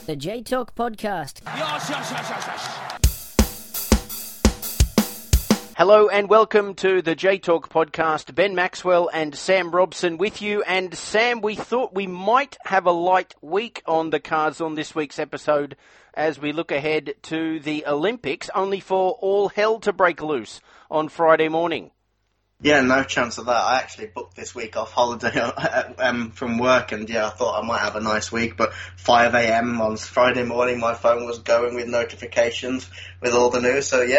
The J Talk Podcast. Hello and welcome to the J Talk Podcast. Ben Maxwell and Sam Robson with you. And Sam, we thought we might have a light week on the cards on this week's episode as we look ahead to the Olympics, only for all hell to break loose on Friday morning. Yeah, no chance of that. I actually booked this week off holiday from work, and I thought I might have a nice week, but 5 a.m. on Friday morning, my phone was going with notifications with all the news. So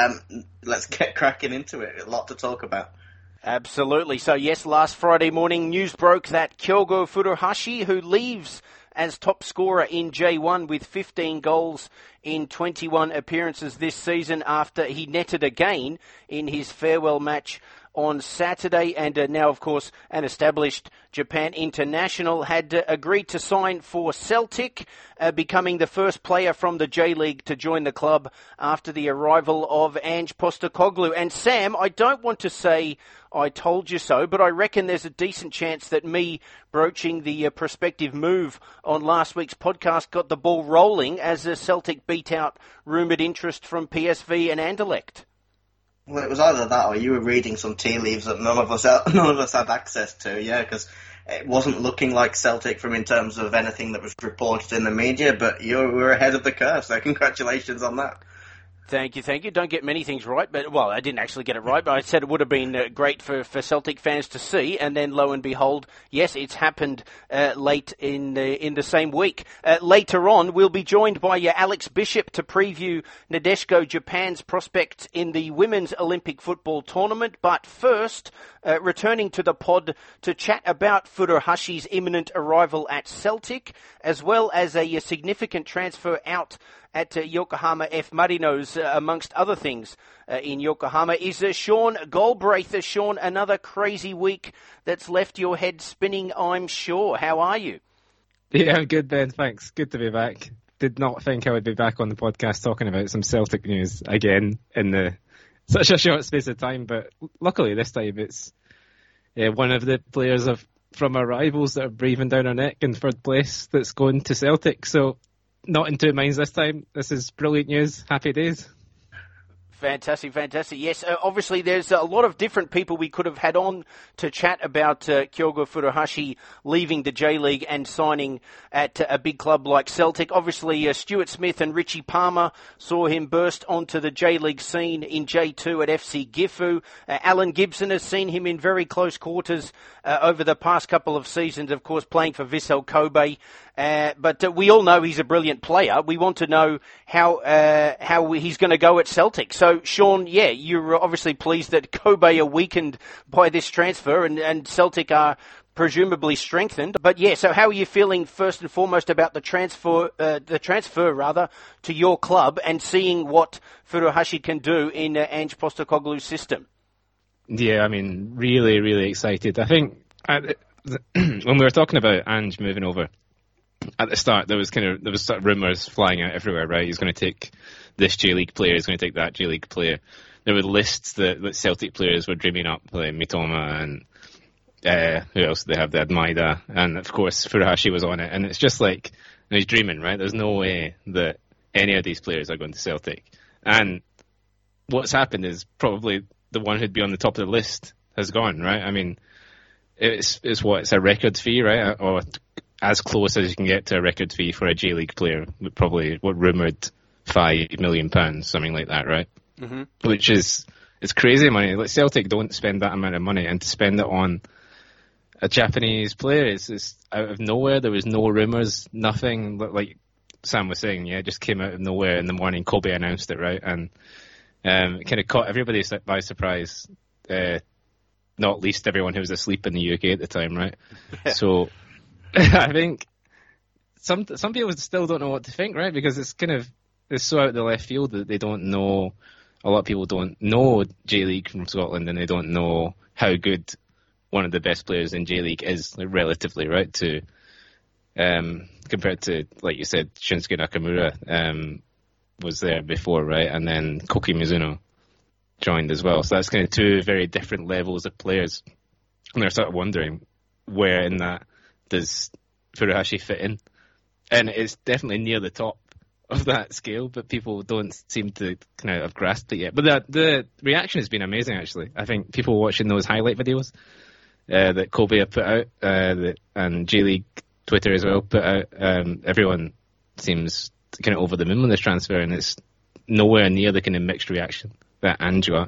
let's get cracking into it. A lot to talk about. Absolutely. So yes, last Friday morning, news broke that Kyogo Furuhashi, who leaves as top scorer in J1 with 15 goals in 21 appearances this season after he netted again in his farewell match on Saturday, and now, of course, an established Japan international had agreed to sign for Celtic, becoming the first player from the J-League to join the club after the arrival of Ange Postecoglou. And Sam, I don't want to say I told you so, but I reckon there's a decent chance that me broaching the prospective move on last week's podcast got the ball rolling as Celtic beat out rumoured interest from PSV and Anderlecht. Well, it was either that or you were reading some tea leaves that none of us had access to, because it wasn't looking like Celtic in terms of anything that was reported in the media, but you were ahead of the curve, so congratulations on that. Thank you. Don't get many things right, but, well, I didn't actually get it right, but I said it would have been great for Celtic fans to see, and then lo and behold, yes, it's happened late in the same week. Later on, we'll be joined by Alex Bishop to preview Nadeshiko Japan's prospects in the Women's Olympic Football Tournament, but first, returning to the pod to chat about Furuhashi's imminent arrival at Celtic, as well as a significant transfer out at Yokohama F. Marinos, amongst other things in Yokohama, is Sean Galbraith. Sean, another crazy week that's left your head spinning, I'm sure. How are you? Yeah, I'm good, Ben. Thanks. Good to be back. Did not think I would be back on the podcast talking about some Celtic news again in such a short space of time, but luckily this time it's one of the players from our rivals that are breathing down our neck in third place that's going to Celtic, so not in two minds this time. This is brilliant news. Happy days. Fantastic. Yes, obviously there's a lot of different people we could have had on to chat about Kyogo Furuhashi leaving the J-League and signing at a big club like Celtic. Obviously, Stuart Smith and Richie Palmer saw him burst onto the J-League scene in J2 at FC Gifu. Alan Gibson has seen him in very close quarters over the past couple of seasons, of course, playing for Vissel Kobe. But we all know he's a brilliant player. We want to know how he's going to go at Celtic. So, Sean, you're obviously pleased that Kobe are weakened by this transfer and Celtic are presumably strengthened. But so how are you feeling first and foremost about the transfer to your club and seeing what Furuhashi can do in Ange Postecoglou's system? Yeah, I mean, really, really excited. I think when we were talking about Ange moving over, at the start, there was sort of rumours flying out everywhere, right? He's going to take this J-League player, he's going to take that J-League player. There were lists that Celtic players were dreaming up, like Mitoma and who else did they have? They had Maeda, and of course Furuhashi was on it. And it's just like, he's dreaming, right? There's no way that any of these players are going to Celtic. And what's happened is probably the one who'd be on the top of the list has gone, right? I mean, it's a record fee, right? Or as close as you can get to a record fee for a J-League player, probably rumoured £5 million, something like that, right? Mm-hmm. Which is, it's crazy money. Like, Celtic don't spend that amount of money, and to spend it on a Japanese player, it's out of nowhere. There was no rumours, nothing. Like Sam was saying, it just came out of nowhere in the morning. Kobe announced it, right? And it kind of caught everybody by surprise, not least everyone who was asleep in the UK at the time, right? So I think some people still don't know what to think, right? Because it's so out of the left field that they don't know. A lot of people don't know J-League from Scotland, and they don't know how good one of the best players in J-League is, like, relatively, right? To compared to, like you said, Shinsuke Nakamura was there before, right? And then Koki Mizuno joined as well. So that's kind of two very different levels of players. And they're sort of wondering where in that does Furuhashi fit in. and it's definitely near the top of that scale, but people don't seem to kind of have grasped it yet. But the reaction has been amazing, actually. I think people watching those highlight videos that Kobe have put out, and J-League Twitter as well put out, everyone seems kind of over the moon with this transfer, and it's nowhere near the kind of mixed reaction that Ange got.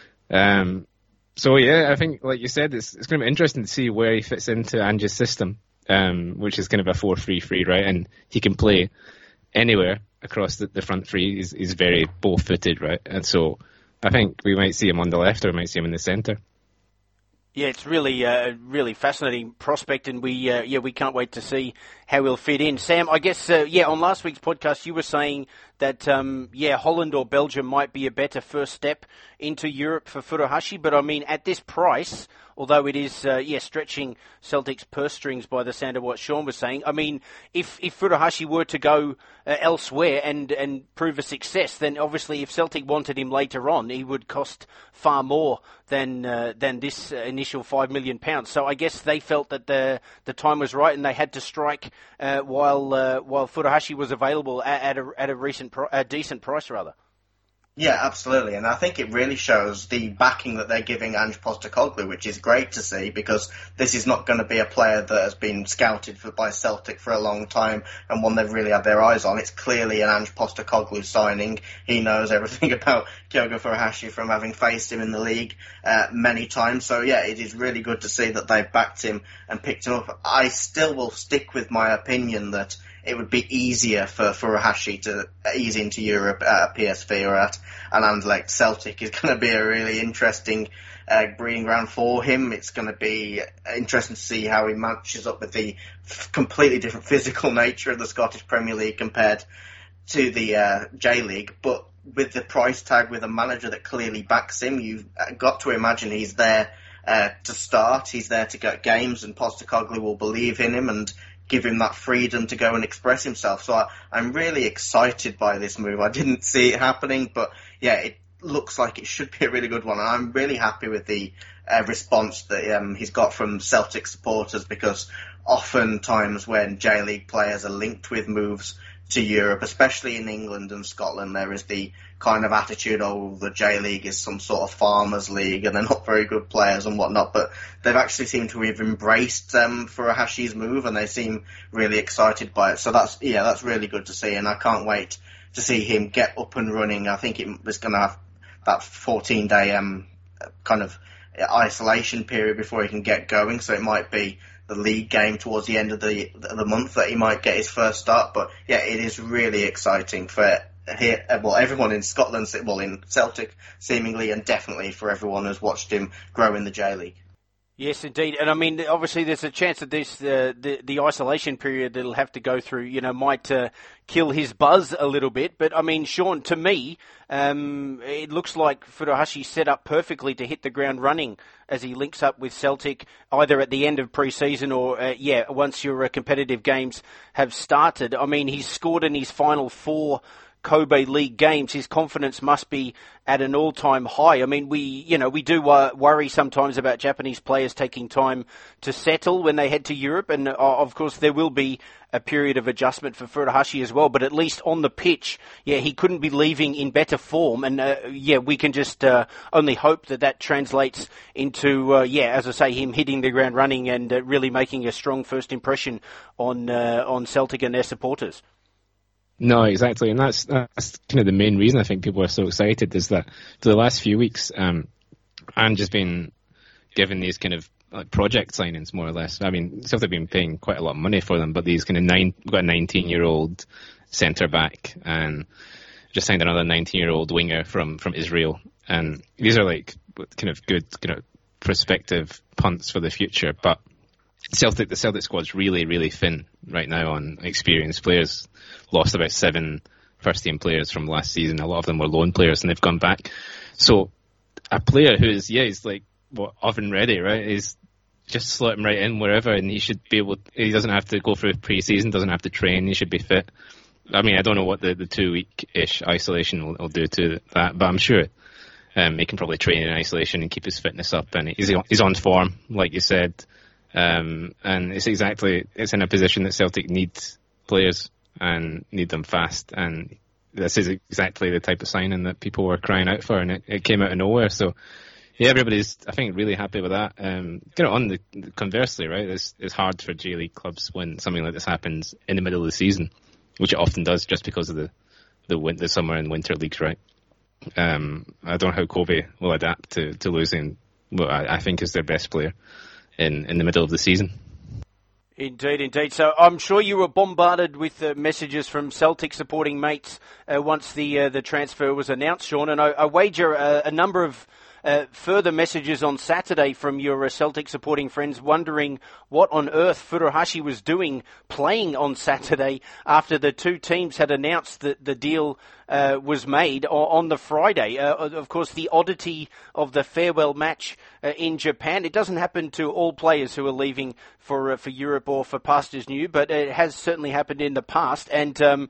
So yeah, I think, like you said, it's going to be interesting to see where he fits into Ange's system, which is kind of a 4-3-3, right? And he can play anywhere across the front three. He's very ball-footed, right? And so I think we might see him on the left, or we might see him in the centre. Yeah, it's really, really fascinating prospect, and we can't wait to see how he'll fit in. Sam, I guess, on last week's podcast, you were saying that, Holland or Belgium might be a better first step into Europe for Furuhashi, but I mean, at this price, although it is, stretching Celtic's purse strings by the sound of what Sean was saying, I mean, if Furuhashi were to go elsewhere and prove a success, then obviously if Celtic wanted him later on, he would cost far more than this initial £5 million. So I guess they felt that the time was right, and they had to strike while Furuhashi was available at a decent price rather. Yeah, absolutely, and I think it really shows the backing that they're giving Ange Postecoglou, which is great to see, because this is not going to be a player that has been scouted by Celtic for a long time and one they've really had their eyes on. It's clearly an Ange Postecoglou signing. He knows everything about Kyogo Furuhashi from having faced him in the league many times. So yeah, it is really good to see that they've backed him and picked him up. I still will stick with my opinion that it would be easier for Furuhashi to ease into Europe at PSV or at an Anderlecht. Celtic is going to be a really interesting breeding ground for him. It's going to be interesting to see how he matches up with the completely different physical nature of the Scottish Premier League compared to the J-League. But with the price tag, with a manager that clearly backs him, you've got to imagine he's there to start. He's there to get games, and Postecoglou will believe in him and give him that freedom to go and express himself. So I'm really excited by this move. I didn't see it happening, but yeah, it looks like it should be a really good one. And I'm really happy with the response that he's got from Celtic supporters, because oftentimes when J-League players are linked with moves to Europe, especially in England and Scotland, there is the kind of attitude, oh, the J-League is some sort of farmers league and they're not very good players and whatnot, but they've actually seemed to have embraced Furuhashi's move, and they seem really excited by it. So that's really good to see, and I can't wait to see him get up and running. I think it's going to have that 14-day kind of isolation period before he can get going, so it might be the league game towards the end of the month that he might get his first start. But yeah, it is really exciting for everyone in Scotland, in Celtic seemingly, and definitely for everyone who's watched him grow in the J-League. Yes, indeed. And I mean, obviously there's a chance that this the isolation period that he'll have to go through, might kill his buzz a little bit. But I mean, Sean, to me, it looks like Furuhashi set up perfectly to hit the ground running as he links up with Celtic, either at the end of pre-season or, once your competitive games have started. I mean, he's scored in his final 4 Kobe League games. His confidence must be at an all-time high. I mean, we do worry sometimes about Japanese players taking time to settle when they head to Europe, and of course there will be a period of adjustment for Furuhashi as well, but at least on the pitch, he couldn't be leaving in better form, and we can just only hope that translates into, as I say, him hitting the ground running and really making a strong first impression on Celtic and their supporters. No, exactly, and that's kind of the main reason I think people are so excited, is that for the last few weeks, Ange has been given these kind of like project signings, more or less. I mean, Celtic have been paying quite a lot of money for them, but these kind of we've got a 19-year-old centre back, and just signed another 19-year-old winger from Israel, and these are like kind of good prospective punts for the future. But the Celtic squad's really, really thin right now on experienced players. Lost about 7 first-team players from last season. A lot of them were loan players, and they've gone back. So a player who's, he's like, oven ready, right? He's just slot him right in wherever, and he should be able. He doesn't have to go through pre-season, doesn't have to train. He should be fit. I mean, I don't know what the 2-week-ish isolation will do to that, but I'm sure he can probably train in isolation and keep his fitness up. And he's on form, like you said. And it's in a position that Celtic needs players and need them fast. And this is exactly the type of signing that people were crying out for, and it came out of nowhere. So, yeah, everybody's, I think, really happy with that. Conversely, right, it's hard for J League clubs when something like this happens in the middle of the season, which it often does just because of the summer and winter leagues, right? I don't know how Kobe will adapt to losing what I think is their best player in the middle of the season. Indeed. So I'm sure you were bombarded with messages from Celtic supporting mates once the transfer was announced, Sean, and I wager a number of further messages on Saturday from your Celtic supporting friends wondering what on earth Furuhashi was doing playing on Saturday after the two teams had announced that the deal was made on the Friday. Of course, the oddity of the farewell match in Japan, it doesn't happen to all players who are leaving for Europe or for Pastures New, but it has certainly happened in the past. And so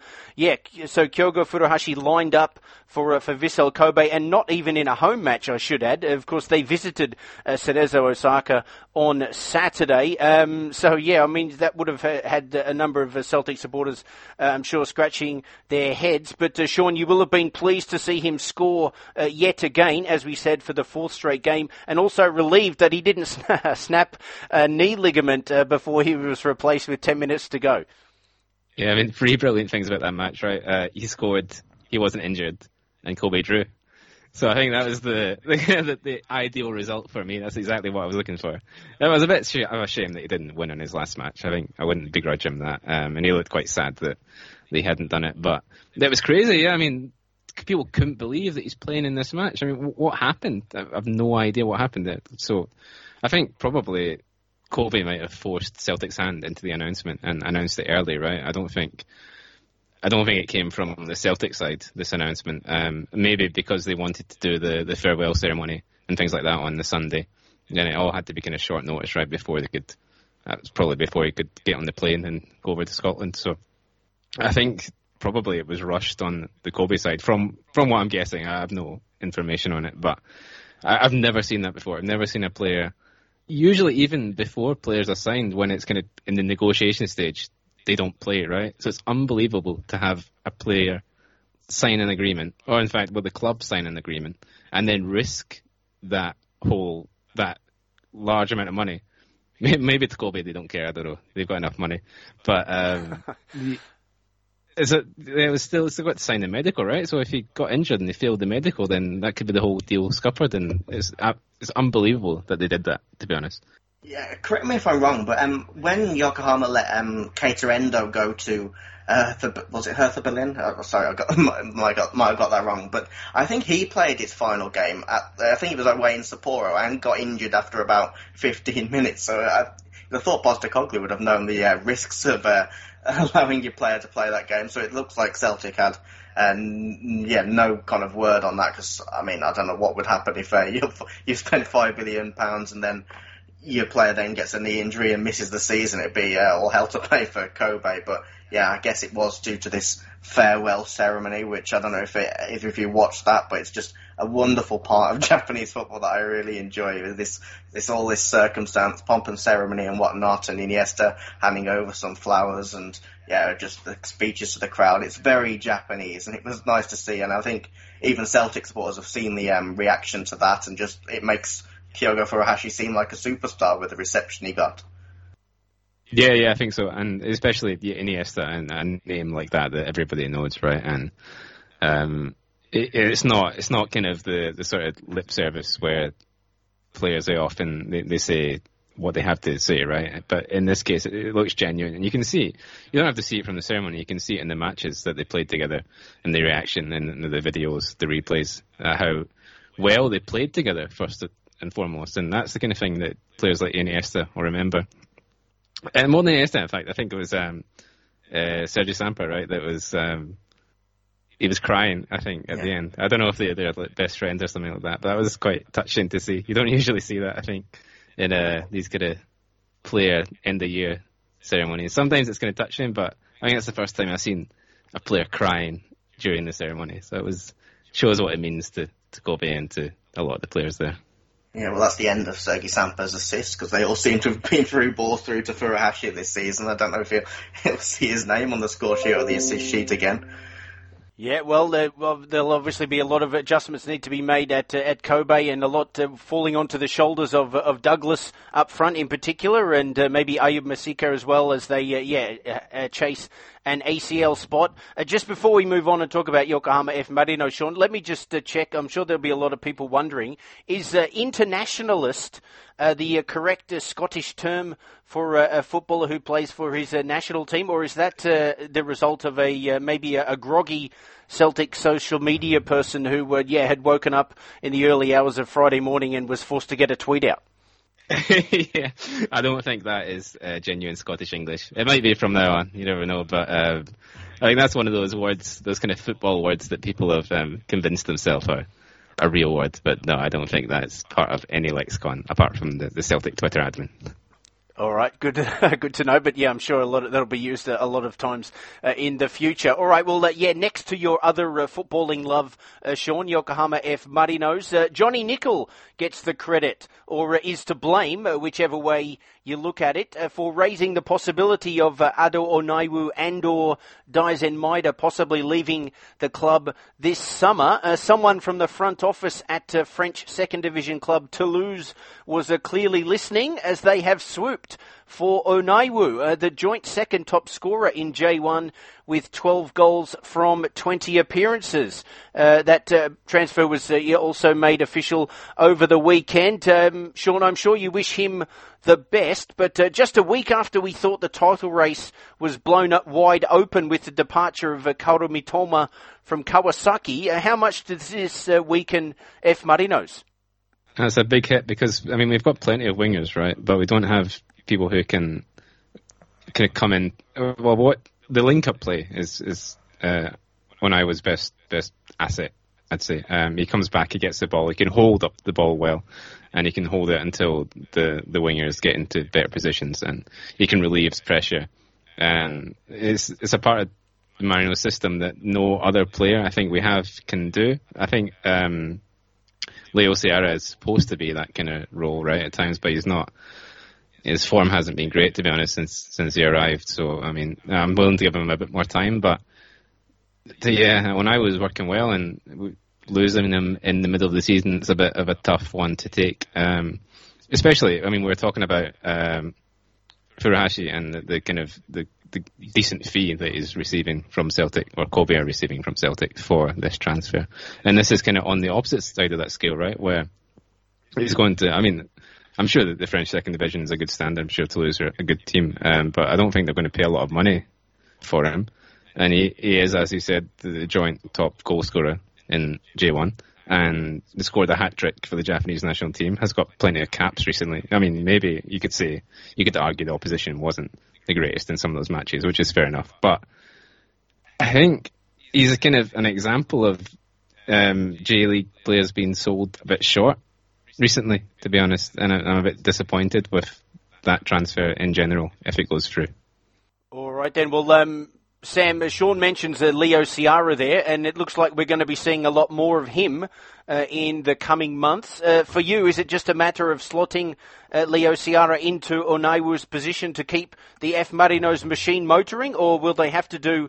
Kyogo Furuhashi lined up for Vissel Kobe, and not even in a home match, I should add. Of course, they visited Cerezo Osaka on Saturday. That would have had a number of Celtic supporters, I'm sure, scratching their heads. But Sean, you will have been pleased to see him score yet again, as we said, for the fourth straight game, and also relieved that he didn't snap a knee ligament before he was replaced with 10 minutes to go. Yeah, I mean, three brilliant things about that match, right? He scored, he wasn't injured, and Kobe drew. So I think that was the ideal result for me. That's exactly what I was looking for. It was a bit of a shame that he didn't win in his last match. I think I wouldn't begrudge him that. And he looked quite sad that they hadn't done it. But it was crazy, yeah. I mean, people couldn't believe that he's playing in this match. I mean, what happened? I have no idea what happened there. So I think probably Kobe might have forced Celtic's hand into the announcement and announced it early, right? I don't think it came from the Celtic side, this announcement. Maybe because they wanted to do the farewell ceremony and things like that on the Sunday. And then it all had to be kind of short notice, right, before they could... That was probably before he could get on the plane and go over to Scotland. So I think probably it was rushed on the Kobe side. From what I'm guessing, I have no information on it, but I've never seen that before. I've never seen a player... Usually even before players are signed, when it's kind of in the negotiation stage, they don't play, right? So it's unbelievable to have a player sign an agreement, or in fact, with the club sign an agreement, and then risk that large amount of money. Maybe to Kobe they don't care, I don't know. They've got enough money. But it was still got to sign the medical, right? So if he got injured and they failed the medical, then that could be the whole deal scuppered, and it's unbelievable that they did that, to be honest. Yeah, correct me if I'm wrong, but when Yokohama let Keita Endo go to was it Hertha Berlin? Sorry, I might have got that wrong. But I think he played his final game I think it was away in Sapporo, and got injured after about 15 minutes. So I thought Postecoglou would have known the risks of allowing your player to play that game. So it looks like Celtic had no kind of word on that, because I mean, I don't know what would happen if you spent £5 billion and then your player then gets a knee injury and misses the season. It'd be all hell to pay for Kobe. But yeah, I guess it was due to this farewell ceremony, which I don't know if you watched that, but it's just a wonderful part of Japanese football that I really enjoy. This circumstance, pomp and ceremony and whatnot, and Iniesta handing over some flowers and just the speeches to the crowd. It's very Japanese, and it was nice to see. And I think even Celtic supporters have seen the reaction to that, and just it makes Kyogo Furuhashi seemed like a superstar with the reception he got. Yeah, I think so, and especially Iniesta and a name like that everybody knows, right? And it's not kind of the sort of lip service where players they say what they have to say, right? But in this case, it looks genuine, and you can see. You don't have to see it from the ceremony; you can see it in the matches that they played together, and the reaction, and the videos, the replays, how well they played together first and foremost, and that's the kind of thing that players like Iniesta will remember. And more than Iniesta, in fact, I think it was Sergio Samper, right? That was he was crying, I think, at the end. I don't know if they're like best friends or something like that, but that was quite touching to see. You don't usually see that, I think, in these kind of player end of year ceremonies. Sometimes it's kind of touching, but I think that's the first time I've seen a player crying during the ceremony. So shows what it means to Kobe and to a lot of the players there. Yeah, well, that's the end of Sergei Sampa's assist, because they all seem to have been through balls through to Furuhashi this season. I don't know if he'll see his name on the score sheet or the assist sheet again. Yeah, well, there'll obviously be a lot of adjustments need to be made at Kobe, and a lot falling onto the shoulders of Douglas up front in particular, and maybe Ayub Masika as well, as they chase an ACL spot. Just before we move on and talk about Yokohama F. Marino, Sean, let me just check. I'm sure there'll be a lot of people wondering, is internationalist the correct Scottish term for a footballer who plays for his national team, or is that the result of maybe a groggy Celtic social media person who had woken up in the early hours of Friday morning and was forced to get a tweet out? Yeah, I don't think that is genuine Scottish English. It might be from now on, you never know, but I think that's one of those words, those kind of football words that people have convinced themselves are a real word. But no, I don't think that's part of any lexicon, apart from the Celtic Twitter admin. All right, good to know. But yeah, I'm sure that'll be used a lot of times in the future. All right, well, next to your other footballing love, Sean, Yokohama F. Marinos, Johnny Nicol gets the credit, or is to blame, whichever way you look at it, for raising the possibility of Ado Onaiwu and or Daizen Maeda possibly leaving the club this summer. Someone from the front office at French second division club Toulouse was clearly listening, as they have swooped for Onaiwu, the joint second top scorer in J1 with 12 goals from 20 appearances. That transfer was also made official over the weekend. Sean, I'm sure you wish him the best, but just a week after we thought the title race was blown up wide open with the departure of Kaoru Mitoma from Kawasaki, how much does this weaken F. Marinos? That's a big hit because, I mean, we've got plenty of wingers, right? But we don't have people who can come in. Well, what the link-up play is Onaiwu's best asset, I'd say. He comes back, he gets the ball, he can hold up the ball well, and he can hold it until the wingers get into better positions, and he can relieve pressure. And it's a part of the Marino system that no other player I think we have can do. I think Leo Sierra is supposed to be that kind of role, right, at times, but he's not. His form hasn't been great, to be honest, since he arrived. So, I mean, I'm willing to give him a bit more time. But, yeah, when I was working well and losing him in the middle of the season, it's a bit of a tough one to take. Especially, I mean, we're talking about Furuhashi and the kind of the decent fee that he's receiving from Celtic, or Kobe are receiving from Celtic for this transfer. And this is kind of on the opposite side of that scale, right, where he's going to, I mean, I'm sure that the French second division is a good standard. I'm sure Toulouse are a good team, but I don't think they're going to pay a lot of money for him. And he is, as you said, the joint top goal scorer in J1, and he scored a hat-trick for the Japanese national team, has got plenty of caps recently. I mean, maybe you could argue the opposition wasn't the greatest in some of those matches, which is fair enough. But I think he's a kind of an example of J-League players being sold a bit short recently, to be honest, and I'm a bit disappointed with that transfer in general, if it goes through. All right, then. Well, Sam, Sean mentions Leo Sierra there, and it looks like we're going to be seeing a lot more of him in the coming months. For you, is it just a matter of slotting Leo Sierra into Onaiwu's position to keep the F. Marinos machine motoring, or will they have to do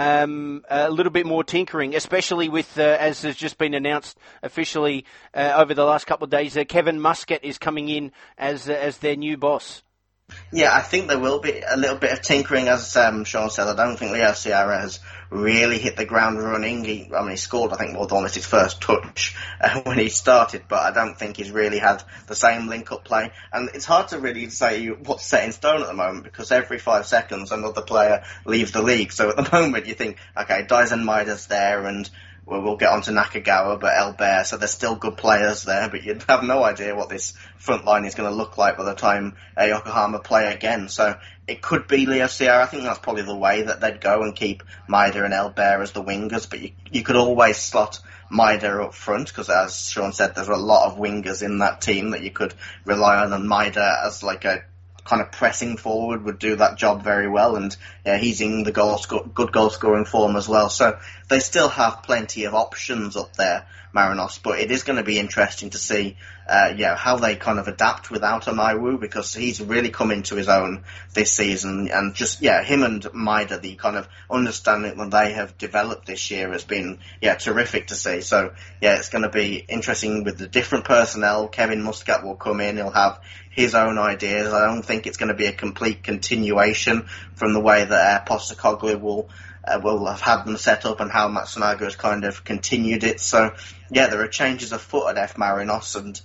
a little bit more tinkering, especially with, as has just been announced officially over the last couple of days, Kevin Muscat is coming in as their new boss? Yeah, I think there will be a little bit of tinkering, as Sean said. I don't think Leo Sierra has really hit the ground running. He scored, I think, almost his first touch when he started, but I don't think he's really had the same link-up play. And it's hard to really say what's set in stone at the moment, because every 5 seconds another player leaves the league. So at the moment you think, okay, Daizen Maeda's there, and we'll get on to Nakagawa, but Elbert, so there's still good players there, but you'd have no idea what this front line is going to look like by the time Yokohama play again. So it could be Leo Sierra. I think that's probably the way that they'd go, and keep Maeda and Elbert as the wingers, but you could always slot Maeda up front, because as Sean said, there's a lot of wingers in that team that you could rely on, and Maeda as like a kind of pressing forward would do that job very well, and he's in the good goal scoring form as well. So they still have plenty of options up there, Marinos, but it is going to be interesting to see how they kind of adapt without Onaiwu, because he's really come into his own this season, and just him and Maida, the kind of understanding that they have developed this year has been terrific to see. So it's going to be interesting with the different personnel. Kevin Muscat will come in; he'll have his own ideas. I don't think it's going to be a complete continuation from the way that Postecoglou will have had them set up and how Matsunaga has kind of continued it. So there are changes afoot at F Marinos, and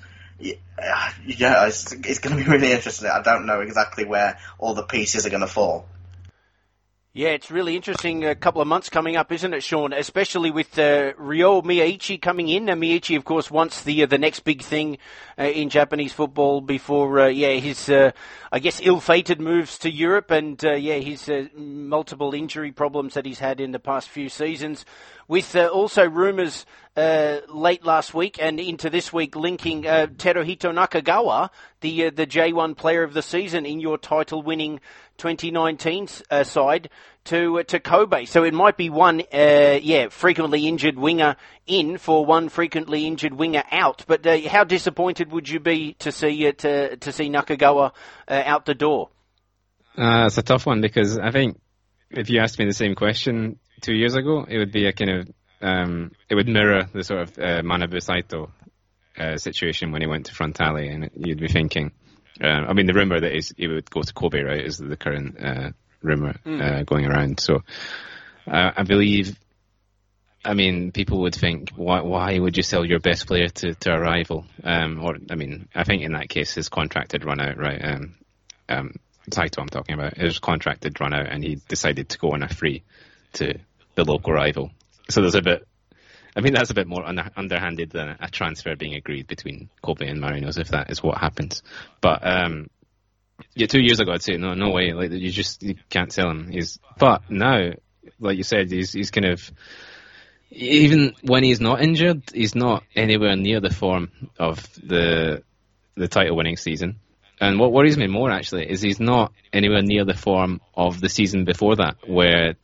it's going to be really interesting. I don't know exactly where all the pieces are going to fall. Yeah, it's really interesting. A couple of months coming up, isn't it, Sean? Especially with Ryo Miyaichi coming in. Now, Miyaichi, of course, wants the next big thing in Japanese football before his I guess ill-fated moves to Europe, and his multiple injury problems that he's had in the past few seasons. With also rumours late last week and into this week linking Teruhito Nakagawa, the J1 Player of the Season in your title-winning 2019 side, to Kobe. So it might be one frequently injured winger in for one frequently injured winger out. But how disappointed would you be to see Nakagawa out the door? It's a tough one, because I think if you asked me the same question 2 years ago, it would be a kind of it would mirror the sort of Manabu Saito situation when he went to Frontale, and you'd be thinking, the rumour that he would go to Kobe, right, is the current rumour going around. So I believe, people would think, why would you sell your best player to a rival? I think in that case his contract had run out, right? Saito I'm talking about. His contract had run out and he decided to go on a free to the local rival. So there's that's a bit more underhanded than a transfer being agreed between Kobe and Marinos, if that is what happens. But 2 years ago I'd say no way, like you can't sell him. But now, like you said, he's kind of, even when he's not injured, he's not anywhere near the form of the title winning season. And what worries me more actually is he's not anywhere near the form of the season before that, where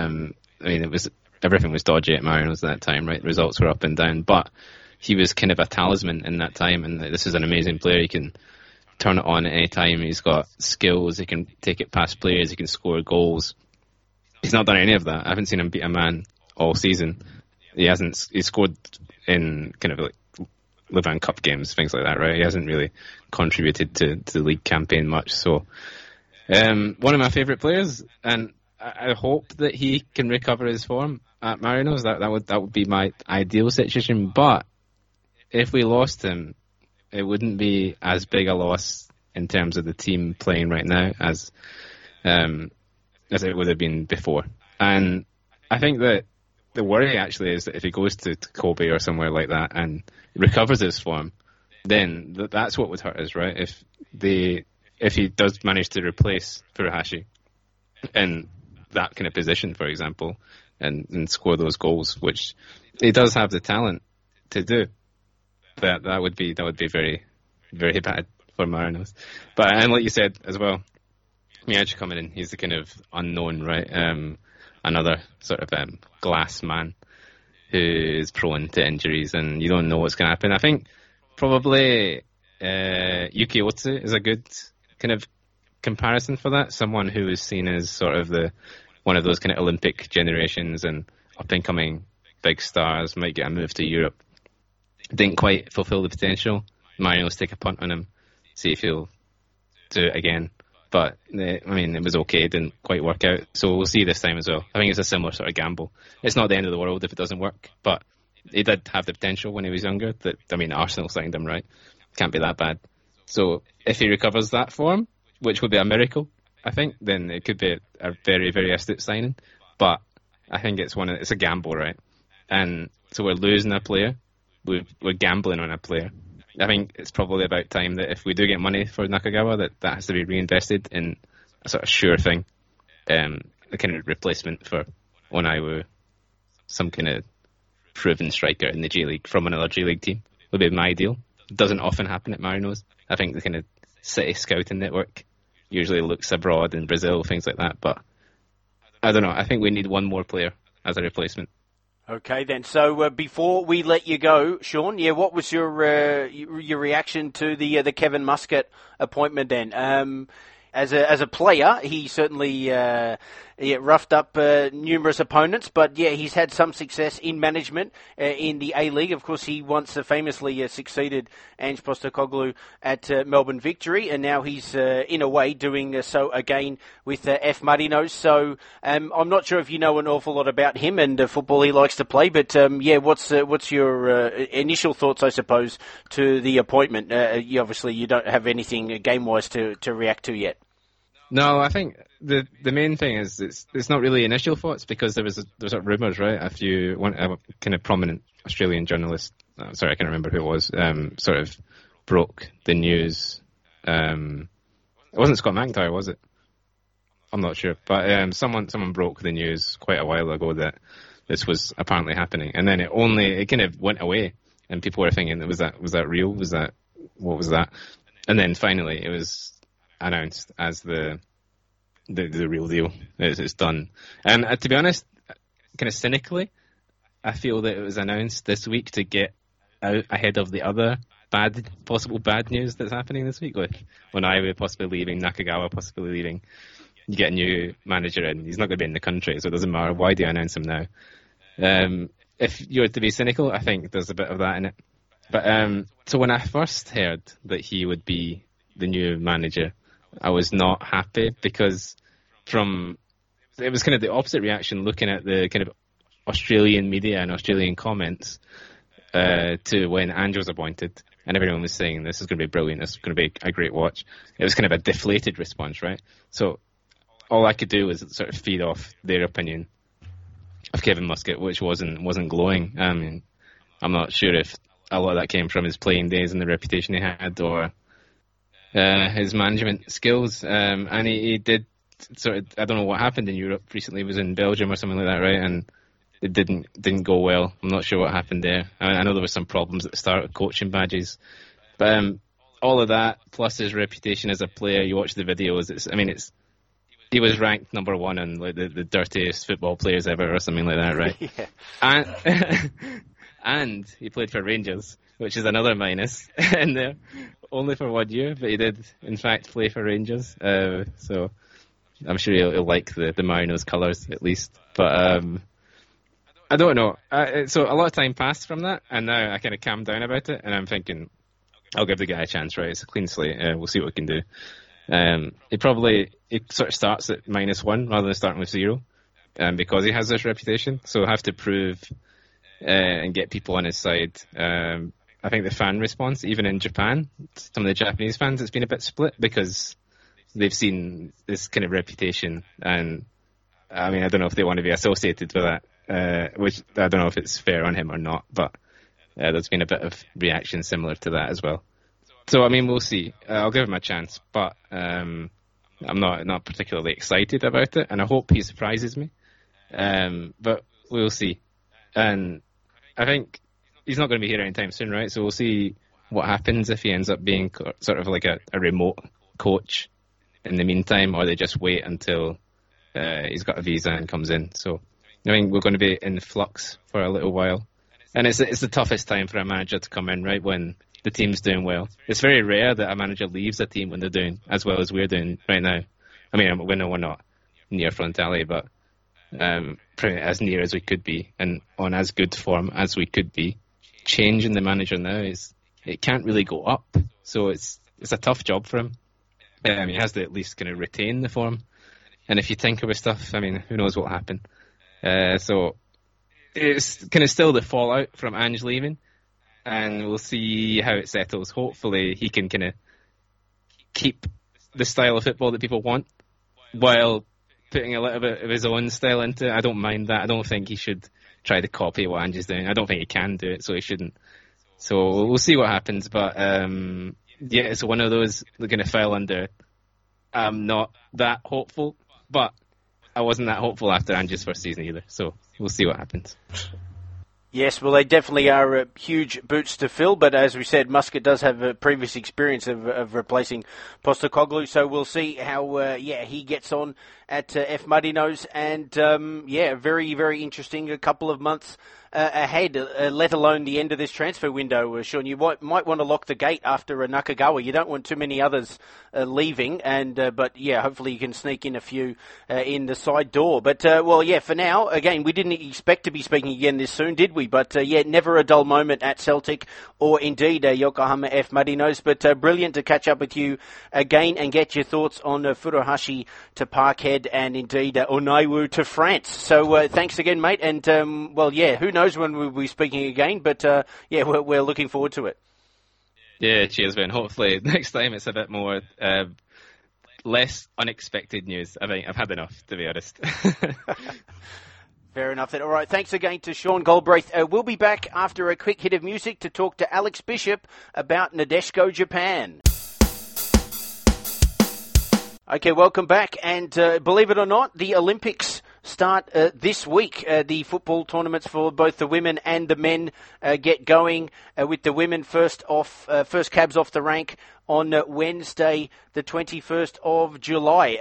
everything was dodgy at Marinos at that time, right? Results were up and down, but he was kind of a talisman in that time, and this is an amazing player. He can turn it on at any time. He's got skills. He can take it past players. He can score goals. He's not done any of that. I haven't seen him beat a man all season. He scored in kind of like Levan Cup games, things like that, right? He hasn't really contributed to the league campaign much. So, one of my favourite players, and I hope that he can recover his form at Marinos. That would be my ideal situation. But if we lost him, it wouldn't be as big a loss in terms of the team playing right now as it would have been before. And I think that the worry actually is that if he goes to Kobe or somewhere like that and recovers his form, then that's what would hurt us, right? If he does manage to replace Furuhashi in that kind of position, for example, and score those goals, which he does have the talent to do, that would be very, very bad for Marinos. But, and like you said as well, Miyaichi coming in, he's the kind of unknown, right? Another sort of glass man who is prone to injuries, and you don't know what's going to happen. I think probably Yuki Otsu is a good kind of comparison for that. Someone who is seen as sort of one of those kind of Olympic generations and up-and-coming big stars, might get a move to Europe. Didn't quite fulfill the potential. Marinos take a punt on him, see if he'll do it again. But, it was okay. It didn't quite work out. So we'll see this time as well. I think it's a similar sort of gamble. It's not the end of the world if it doesn't work. But he did have the potential when he was younger. Arsenal signed him, right? Can't be that bad. So if he recovers that form, which would be a miracle, I think, then it could be a very, very astute signing. But I think it's a gamble, right? And so we're losing a player. We're gambling on a player. I think it's probably about time that if we do get money for Nakagawa, that has to be reinvested in a sort of sure thing, a kind of replacement for Onaiwu, some kind of proven striker in the J League from another J League team would be my ideal. It doesn't often happen at Marinos. I think the kind of city scouting network usually looks abroad in Brazil, things like that. But I don't know. I think we need one more player as a replacement. Okay, then. So before we let you go, Sean, what was your reaction to the Kevin Muscat appointment? Then, as a player, he certainly roughed up numerous opponents, but he's had some success in management in the A-League. Of course, he once famously succeeded Ange Postecoglou at Melbourne Victory, and now he's in a way doing so again with F Marinos. So I'm not sure if you know an awful lot about him and the football he likes to play, but what's your initial thoughts, I suppose, to the appointment? You don't have anything game-wise to react to yet. No, I think the main thing is it's not really initial thoughts, because there was rumours, right? A kind of prominent Australian journalist, sorry, I can't remember who it was, sort of broke the news. It wasn't Scott McIntyre, was it? I'm not sure, but someone broke the news quite a while ago that this was apparently happening, and then it kind of went away, and people were thinking, was that real? What was that? And then finally it was announced as the real deal. It's done. And to be honest, kind of cynically, I feel that it was announced this week to get out ahead of the other possible bad news that's happening this week, like Onaiwu possibly leaving, Nakagawa possibly leaving. You get a new manager in, he's not going to be in the country, so it doesn't matter. Why do you announce him now? If you were to be cynical, I think there's a bit of that in it. But so when I first heard that he would be the new manager, I was not happy, because it was kind of the opposite reaction looking at the kind of Australian media and Australian comments to when Ange was appointed, and everyone was saying this is going to be brilliant, this is going to be a great watch. It was kind of a deflated response, right? So all I could do was sort of feed off their opinion of Kevin Muscat, which wasn't glowing. I mean, I'm not sure if a lot of that came from his playing days and the reputation he had, or his management skills, and he did sort of, I don't know what happened in Europe recently. He was in Belgium or something like that, right? And it didn't go well. I'm not sure what happened there. I know there were some problems at the start with coaching badges, but all of that plus his reputation as a player. You watch the videos. He was ranked number one on like the dirtiest football players ever or something like that, right? Yeah. And he played for Rangers, which is another minus in there. Only for 1 year, but he did, in fact, play for Rangers. So I'm sure he'll like the Marinos colours, at least. But I don't know. So a lot of time passed from that, and now I kind of calmed down about it, and I'm thinking, I'll give the guy a chance, right? It's a clean slate. We'll see what we can do. He sort of starts at -1 rather than starting with 0, because he has this reputation. So he'll have to prove and get people on his side. I think the fan response, even in Japan, some of the Japanese fans, it's been a bit split, because they've seen this kind of reputation, and I mean, I don't know if they want to be associated with that, which I don't know if it's fair on him or not, but there's been a bit of reaction similar to that as well. So I mean, we'll see. I'll give him a chance, but I'm not particularly excited about it, and I hope he surprises me. But we'll see. And I think he's not going to be here anytime soon, right? So we'll see what happens if he ends up being sort of like a remote coach in the meantime, or they just wait until he's got a visa and comes in. So I mean, we're going to be in flux for a little while, and it's the toughest time for a manager to come in, right, when the team's doing well. It's very rare that a manager leaves a team when they're doing as well as we're doing right now. I mean, we know we're not near Frontale, but pretty as near as we could be, and on as good form as we could be. Changing the manager now it can't really go up, so it's a tough job for him. He has to at least kind of retain the form, and if you tinker with stuff, I mean, who knows what will happen. So it's kind of still the fallout from Ange leaving, and we'll see how it settles. Hopefully he can kind of keep the style of football that people want while putting a little bit of his own style into it. I don't mind that. I don't think he should try to copy what Ange is doing. I don't think he can do it, so he shouldn't. So we'll see what happens. But it's one of those that going to fell under. I'm not that hopeful, but I wasn't that hopeful after Ange's first season either. So we'll see what happens. Yes, well, they definitely are huge boots to fill, but as we said, Muscat does have a previous experience of replacing Postecoglou, so we'll see how he gets on at F Marinos, and very, very interesting. A couple of months ahead, let alone the end of this transfer window, Sean. You might want to lock the gate after Nakagawa. You don't want too many others leaving, but hopefully you can sneak in a few in the side door. But for now, again, we didn't expect to be speaking again this soon, did we? But never a dull moment at Celtic or indeed Yokohama F. Marinos. But brilliant to catch up with you again and get your thoughts on Furuhashi to Parkhead and indeed Onaiwu to France. So thanks again, mate. And who knows when we'll be speaking again? But we're looking forward to it. Yeah, cheers, Ben. Hopefully next time it's a bit more less unexpected news. I think I've had enough, to be honest. Fair enough then. All right, thanks again to Sean Galbraith. We'll be back after a quick hit of music to talk to Alex Bishop about Nadeshiko Japan. Okay, welcome back. And believe it or not, the Olympics start this week. The football tournaments for both the women and the men get going with the women first cabs off the rank on Wednesday, the 21st of July.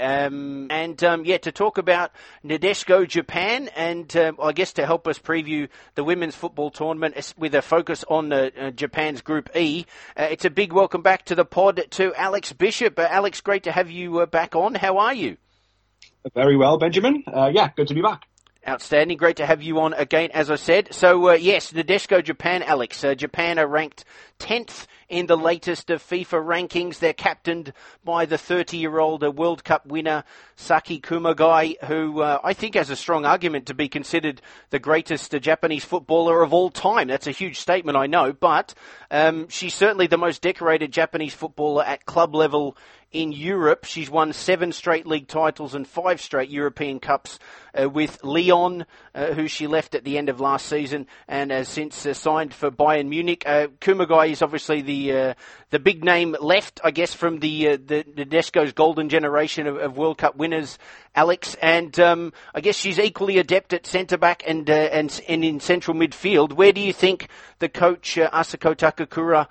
To talk about Nadeshiko Japan and I guess to help us preview the women's football tournament with a focus on Japan's Group E, it's a big welcome back to the pod to Alex Bishop. Alex, great to have you back on. How are you? Very well, Benjamin. Good to be back. Outstanding. Great to have you on again, as I said. So, yes, Nadeshiko Japan, Alex. Japan are ranked 10th in the latest FIFA rankings. They're captained by the 30-year-old World Cup winner, Saki Kumagai, who I think has a strong argument to be considered the greatest Japanese footballer of all time. That's a huge statement, I know, but she's certainly the most decorated Japanese footballer at club level in Europe. She's won 7 straight league titles and 5 straight European Cups with Lyon, who she left at the end of last season and has since signed for Bayern Munich. Kumagai is obviously the big name left, I guess, from the Nadeshiko's golden generation of World Cup winners, Alex. And I guess she's equally adept at centre-back and in central midfield. Where do you think the coach, Asako Takakura,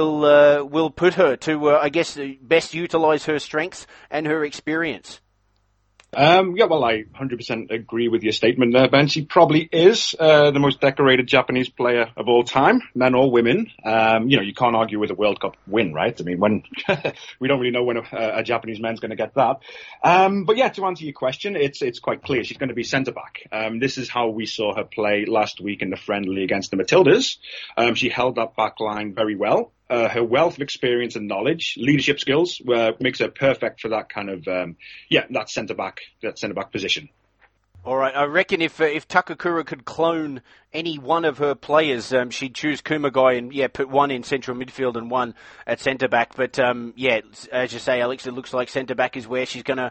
will put her to, I guess, best utilise her strengths and her experience? I 100% agree with your statement there, Ben. She probably is the most decorated Japanese player of all time, men or women. You can't argue with a World Cup win, right? I mean, when we don't really know when a Japanese man's going to get that. To answer your question, it's quite clear she's going to be centre-back. This is how we saw her play last week in the friendly against the Matildas. She held that back line very well. Her wealth of experience and knowledge, leadership skills, makes her perfect for that kind of, that centre-back position. All right, I reckon if Takakura could clone any one of her players, she'd choose Kumagai and put one in central midfield and one at centre back. But as you say, Alex, it looks like centre back is where she's going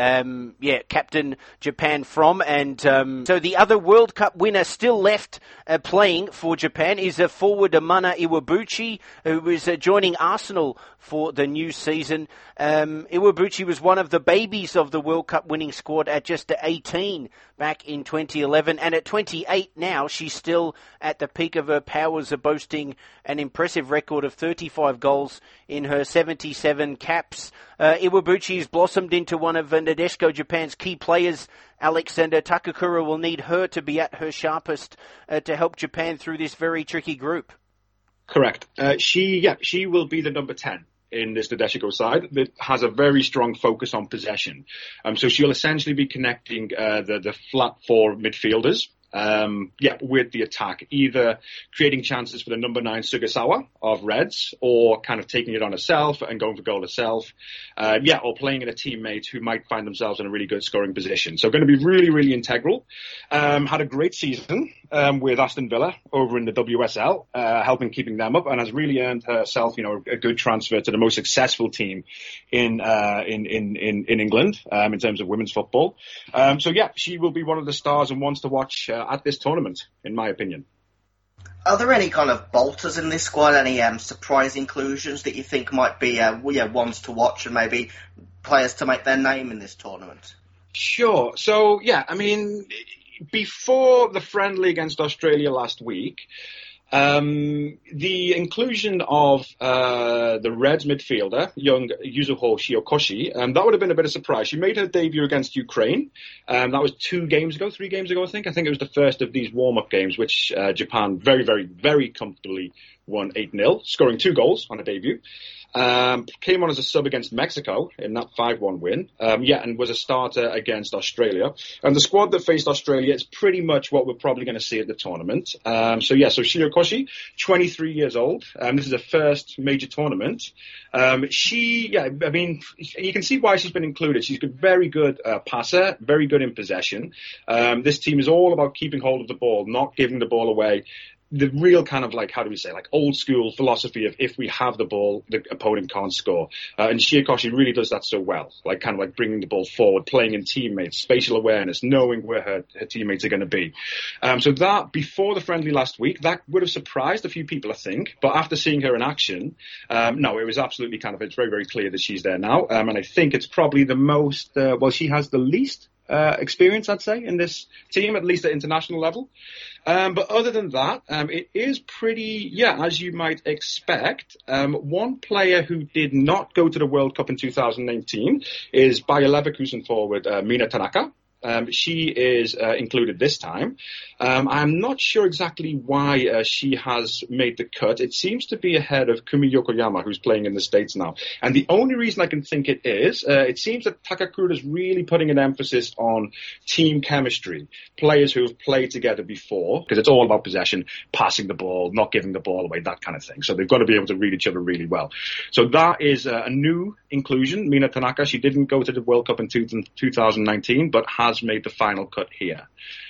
to captain Japan from. And so the other World Cup winner still left playing for Japan is forward Mana Iwabuchi, who is joining Arsenal for the new season. Iwabuchi was one of the babies of the World Cup winning squad at just 18 back in 2011, and at 28 now, she's still at the peak of her powers, boasting an impressive record of 35 goals in her 77 caps. Iwabuchi has blossomed into one of Nadeshiko Japan's key players, Alex, and Takakura will need her to be at her sharpest to help Japan through this very tricky group. Correct. She will be the number 10. In this Nadeshiko side that has a very strong focus on possession. So she'll essentially be connecting the flat 4 midfielders with the attack, either creating chances for the number 9 Sugasawa of Reds, or kind of taking it on herself and going for goal herself, or playing in a teammate who might find themselves in a really good scoring position. So going to be really, really integral. Had a great season with Aston Villa over in the WSL, helping keeping them up, and has really earned herself, a good transfer to the most successful team in England in terms of women's football. She will be one of the stars and ones to watch at this tournament, in my opinion. Are there any kind of bolters in this squad? Any surprise inclusions that you think might be ones to watch and maybe players to make their name in this tournament? Sure. So, before the friendly against Australia last week, The inclusion of the Reds midfielder, young Yuzuho Shiokoshi, that would have been a bit of a surprise. She made her debut against Ukraine. That was 3 games ago, I think. I think it was the first of these warm-up games, which Japan very, very, very comfortably won 8-0, scoring 2 goals on a debut. Came on as a sub against Mexico in that 5-1 win. And was a starter against Australia. And the squad that faced Australia is pretty much what we're probably going to see at the tournament. So Shiokoshi, 23 years old. This is her first major tournament. You can see why she's been included. She's a very good passer, very good in possession. This team is all about keeping hold of the ball, not giving the ball away. The real kind of old school philosophy of if we have the ball, the opponent can't score. And Shiokoshi really does that so well, bringing the ball forward, playing in teammates, spatial awareness, knowing where her teammates are going to be. So that, before the friendly last week, that would have surprised a few people, I think. But after seeing her in action, no, it was absolutely it's very, very clear that she's there now. And I think it's probably the most, she has the least experience, I'd say, in this team, at least at international level. But other than that, it is pretty, as you might expect. One player who did not go to the World Cup in 2019 is Bayer Leverkusen forward Mina Tanaka. She is included this time. I'm not sure exactly why she has made the cut. It seems to be ahead of Kumi Yokoyama, who's playing in the States now. And the only reason I can think it is, it seems that Takakura is really putting an emphasis on team chemistry, players who have played together before, because it's all about possession, passing the ball, not giving the ball away, that kind of thing. So they've got to be able to read each other really well. So that is a new inclusion, Mina Tanaka. She didn't go to the World Cup in 2019, but has made the final cut here.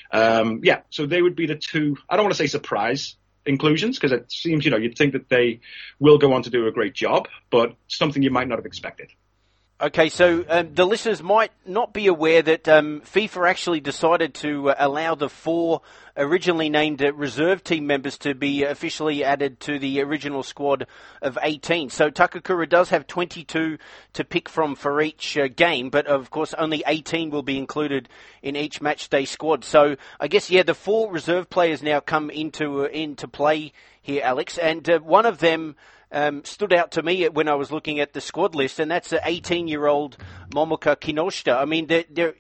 So they would be the two, I don't want to say surprise inclusions, because it seems, you'd think that they will go on to do a great job, but something you might not have expected. Okay, so the listeners might not be aware that FIFA actually decided to allow the 4 originally named reserve team members to be officially added to the original squad of 18. So Takakura does have 22 to pick from for each game, but of course only 18 will be included in each matchday squad. So I guess, the 4 reserve players now come into play here, Alex, and one of them stood out to me when I was looking at the squad list, and that's the 18-year-old Momoka Kinoshita. I mean,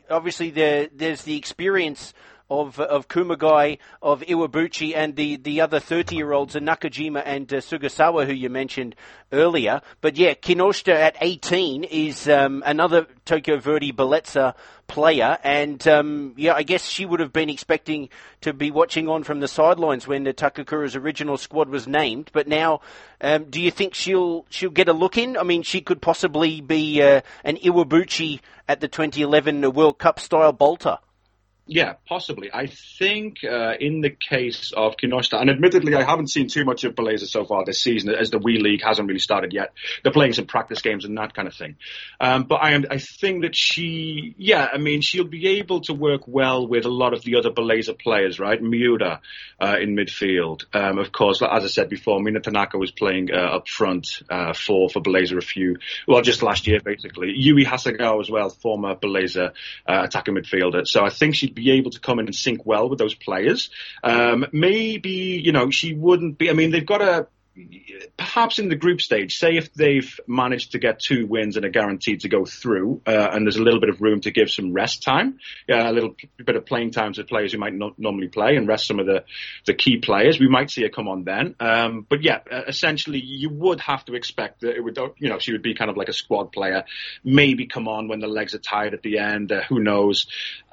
there's the experience of Kumagai, of Iwabuchi, and the other 30-year-olds, Nakajima and Sugasawa, who you mentioned earlier. But Kinoshita at 18 is another Tokyo Verdy Bellezza player, and I guess she would have been expecting to be watching on from the sidelines when the Takakura's original squad was named. But now, do you think she'll get a look in? I mean, she could possibly be an Iwabuchi at the 2011 World Cup style bolter. Yeah, possibly. I think in the case of Kinoshita, and admittedly I haven't seen too much of Bellezza so far this season, as the WE League hasn't really started yet. They're playing some practice games and that kind of thing. But I think that she'll be able to work well with a lot of the other Bellezza players, right? Miura in midfield. Of course, as I said before, Mina Tanaka was playing up front for Bellezza just last year basically. Yui Hasegawa as well, former Bellezza attacking midfielder. So I think she'd be able to come in and sync well with those players. Maybe, she wouldn't be, they've got perhaps in the group stage, say if they've managed to get 2 wins and are guaranteed to go through, and there's a little bit of room to give some rest time, a little bit of playing time to players who might not normally play, and rest some of the key players, we might see her come on then. But essentially you would have to expect that it would, she would be kind of like a squad player, maybe come on when the legs are tired at the end, who knows.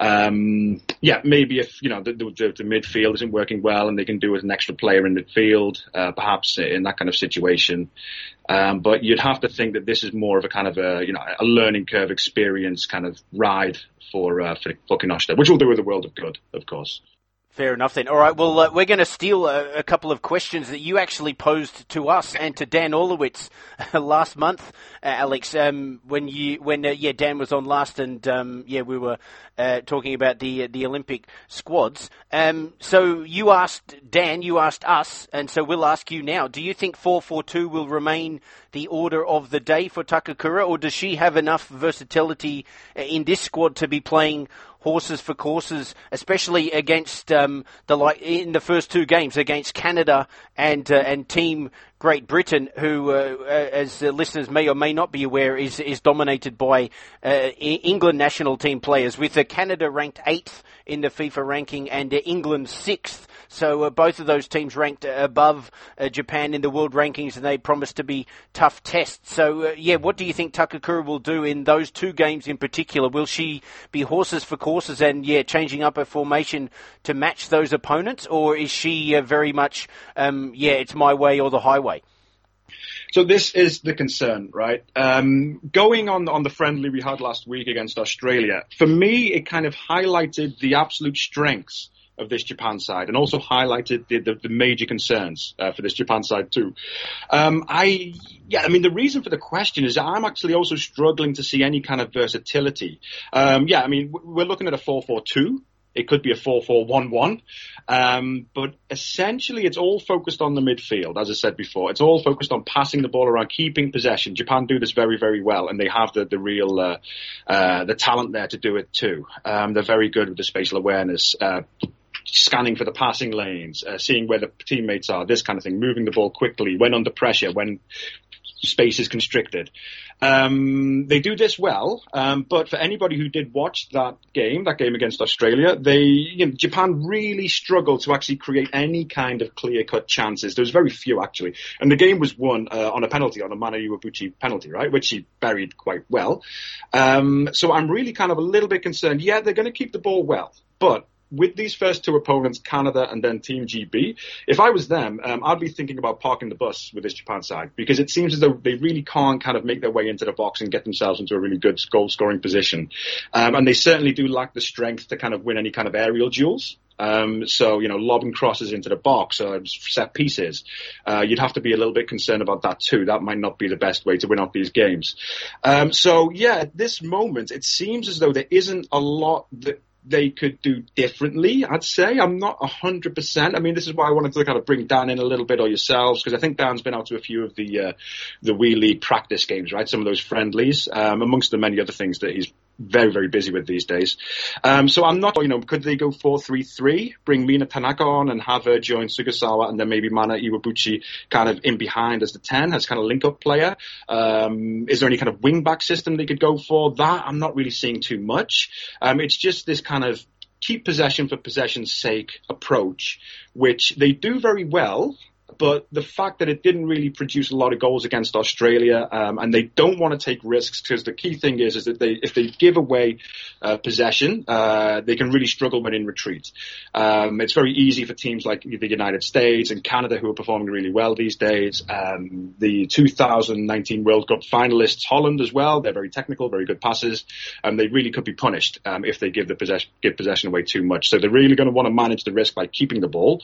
Maybe if, the midfield isn't working well and they can do with an extra player in midfield, perhaps in that kind of situation. But you'd have to think that this is more of a kind of a learning curve experience kind of ride for Kinoshita, which will do with the world of good, of course. Fair enough then. All right, well, we're going to steal a couple of questions that you actually posed to us and to Dan Orlowitz last month, Alex, when Dan was on last, and we were talking about the Olympic squads. So you asked Dan, you asked us, and so we'll ask you now. Do you think 4-4-2 will remain the order of the day for Takakura, or does she have enough versatility in this squad to be playing horses for courses, especially against in the first two games against Canada and Team Great Britain, who, as listeners may or may not be aware, is dominated by England national team players, with Canada ranked 8th in the FIFA ranking and England 6th. So both of those teams ranked above Japan in the world rankings, and they promise to be tough tests. So, what do you think Takakura will do in those two games in particular? Will she be horses for courses and, changing up her formation to match those opponents? Or is she very much, it's my way or the highway? So this is the concern, right? Going on the friendly we had last week against Australia, for me, it kind of highlighted the absolute strengths of this Japan side, and also highlighted the major concerns for this Japan side too. The reason for the question is I'm actually also struggling to see any kind of versatility. We're looking at a 4-4-2. It could be a 4-4-1-1. But essentially it's all focused on the midfield, as I said before. It's all focused on passing the ball around, keeping possession. Japan do this very, very well, and they have the real the talent there to do it too. They're very good with the spatial awareness, scanning for the passing lanes, seeing where the teammates are, this kind of thing, moving the ball quickly when under pressure, when space is constricted. They do this well, but for anybody who did watch that game against Australia, Japan really struggled to actually create any kind of clear-cut chances. There was very few, actually. And the game was won on a penalty, on a Mana Iwabuchi penalty, right, which he buried quite well. So I'm really kind of a little bit concerned. Yeah, they're going to keep the ball well, but with these first two opponents, Canada and then Team GB, if I was them, I'd be thinking about parking the bus with this Japan side, because it seems as though they really can't kind of make their way into the box and get themselves into a really good goal-scoring position. And they certainly do lack the strength to kind of win any kind of aerial duels. Lobbing crosses into the box or set pieces, you'd have to be a little bit concerned about that too. That might not be the best way to win off these games. At this moment, it seems as though there isn't a lot that they could do differently, I'd say. I'm not 100%. I mean, this is why I wanted to kind of bring Dan in a little bit, or yourselves, because I think Dan's been out to a few of the Wii League practice games, right? Some of those friendlies, amongst the many other things that he's very, very busy with these days. So I'm not, could they go 4-3-3, bring Mina Tanaka on and have her join Sugasawa, and then maybe Mana Iwabuchi kind of in behind as the 10, as kind of link-up player? Is there any kind of wing-back system they could go for? That I'm not really seeing too much. It's just this kind of keep possession for possession's sake approach, which they do very well. But the fact that it didn't really produce a lot of goals against Australia, and they don't want to take risks, because the key thing is that if they give away possession, they can really struggle when in retreat. It's very easy for teams like the United States and Canada, who are performing really well these days. The 2019 World Cup finalists, Holland as well, they're very technical, very good passes, and they really could be punished if they give possession away too much. So they're really going to want to manage the risk by keeping the ball.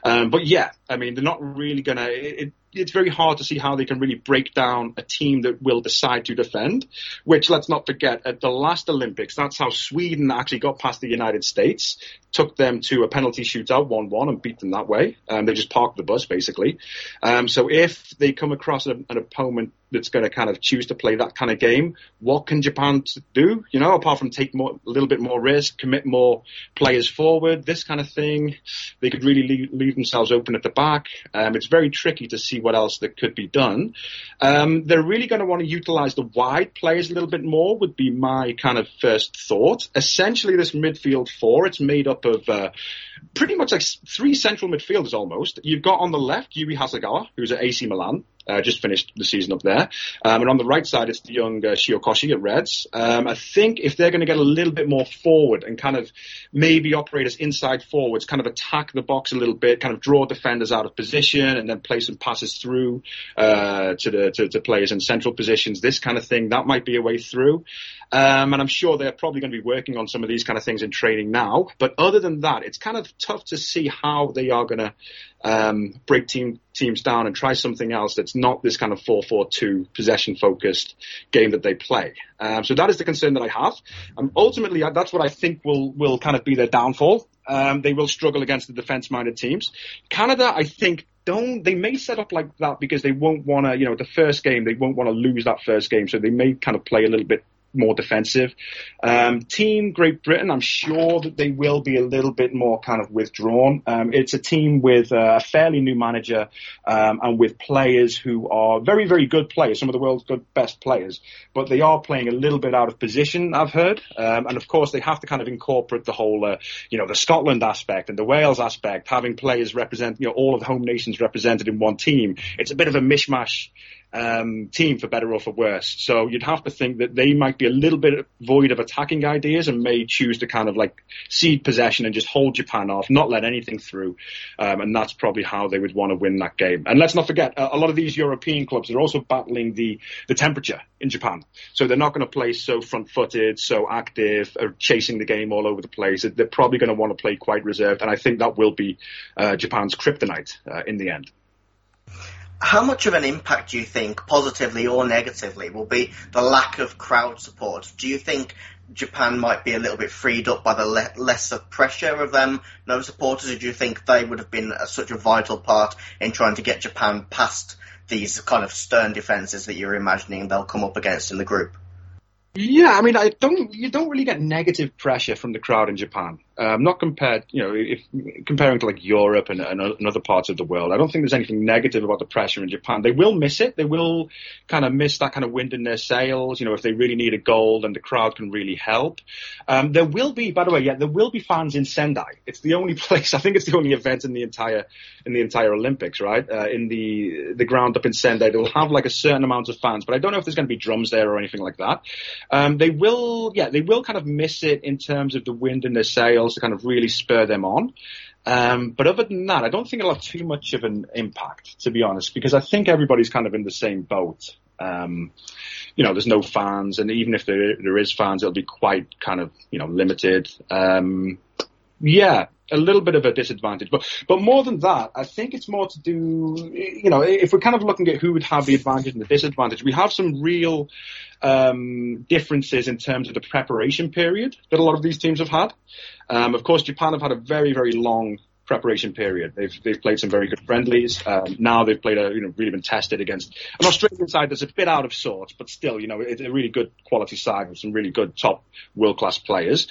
They're not really going to... It's very hard to see how they can really break down a team that will decide to defend, which, let's not forget, at the last Olympics, that's how Sweden actually got past the United States, took them to a penalty shootout 1-1 and beat them that way. They just parked the bus, basically. So if they come across an opponent that's going to kind of choose to play that kind of game, what can Japan do? Apart from take a little bit more risk, commit more players forward, this kind of thing. They could really leave themselves open at the back. It's very tricky to see what else that could be done. They're really going to want to utilize the wide players a little bit more, would be my kind of first thought. Essentially, this midfield four, it's made up of pretty much like three central midfielders almost. You've got on the left Yuri Hasegawa, who's at AC Milan. Just finished the season up there. And on the right side, it's the young Shiokoshi at Reds. I think if they're going to get a little bit more forward and kind of maybe operate as inside forwards, kind of attack the box a little bit, kind of draw defenders out of position and then play some passes through to players in central positions, this kind of thing, that might be a way through. And I'm sure they're probably going to be working on some of these kind of things in training now. But other than that, it's kind of tough to see how they are going to break teams down and try something else that's not this kind of 4-4-2 possession-focused game that they play. So that is the concern that I have. Ultimately, that's what I think will kind of be their downfall. They will struggle against the defense-minded teams. Canada, I think, they may set up like that because they won't want to, the first game, they won't want to lose that first game. So they may kind of play a little bit more defensive. Team Great Britain, I'm sure that they will be a little bit more kind of withdrawn. It's a team with a fairly new manager and with players who are very, very good players, some of the world's best players, but they are playing a little bit out of position, I've heard. And of course, they have to kind of incorporate the whole, the Scotland aspect and the Wales aspect, having players represent, all of the home nations represented in one team. It's a bit of a mishmash team, for better or for worse. So you'd have to think that they might be a little bit void of attacking ideas and may choose to kind of like cede possession and just hold Japan off, not let anything through. And that's probably how they would want to win that game. And let's not forget, a lot of these European clubs are also battling the temperature in Japan. So they're not going to play so front-footed, so active, or chasing the game all over the place. They're probably going to want to play quite reserved. And I think that will be Japan's kryptonite in the end. How much of an impact do you think, positively or negatively, will be the lack of crowd support? Do you think Japan might be a little bit freed up by the lesser pressure of them, no supporters, or do you think they would have been such a vital part in trying to get Japan past these kind of stern defences that you're imagining they'll come up against in the group? Yeah, I mean, you don't really get negative pressure from the crowd in Japan. Not compared, if comparing to like Europe and other parts of the world. I don't think there's anything negative about the pressure in Japan. They will miss it. They will kind of miss that kind of wind in their sails. If they really need a goal, then the crowd can really help. There will be, by the way, there will be fans in Sendai. It's the only place. I think it's the only event in the entire Olympics, right? In the ground up in Sendai, they will have like a certain amount of fans, but I don't know if there's going to be drums there or anything like that. They will kind of miss it in terms of the wind in their sails to kind of really spur them on. But other than that, I don't think it'll have too much of an impact, to be honest, because I think everybody's kind of in the same boat. There's no fans, and even if there is fans, it'll be quite kind of, limited. A little bit of a disadvantage, but more than that, I think it's more to do, if we're kind of looking at who would have the advantage and the disadvantage, we have some real differences in terms of the preparation period that a lot of these teams have had. Of course, Japan have had a very, very long preparation period. They've played some very good friendlies. Now they've played really been tested against an Australian side that's a bit out of sorts, but still, it's a really good quality side with some really good top world-class players.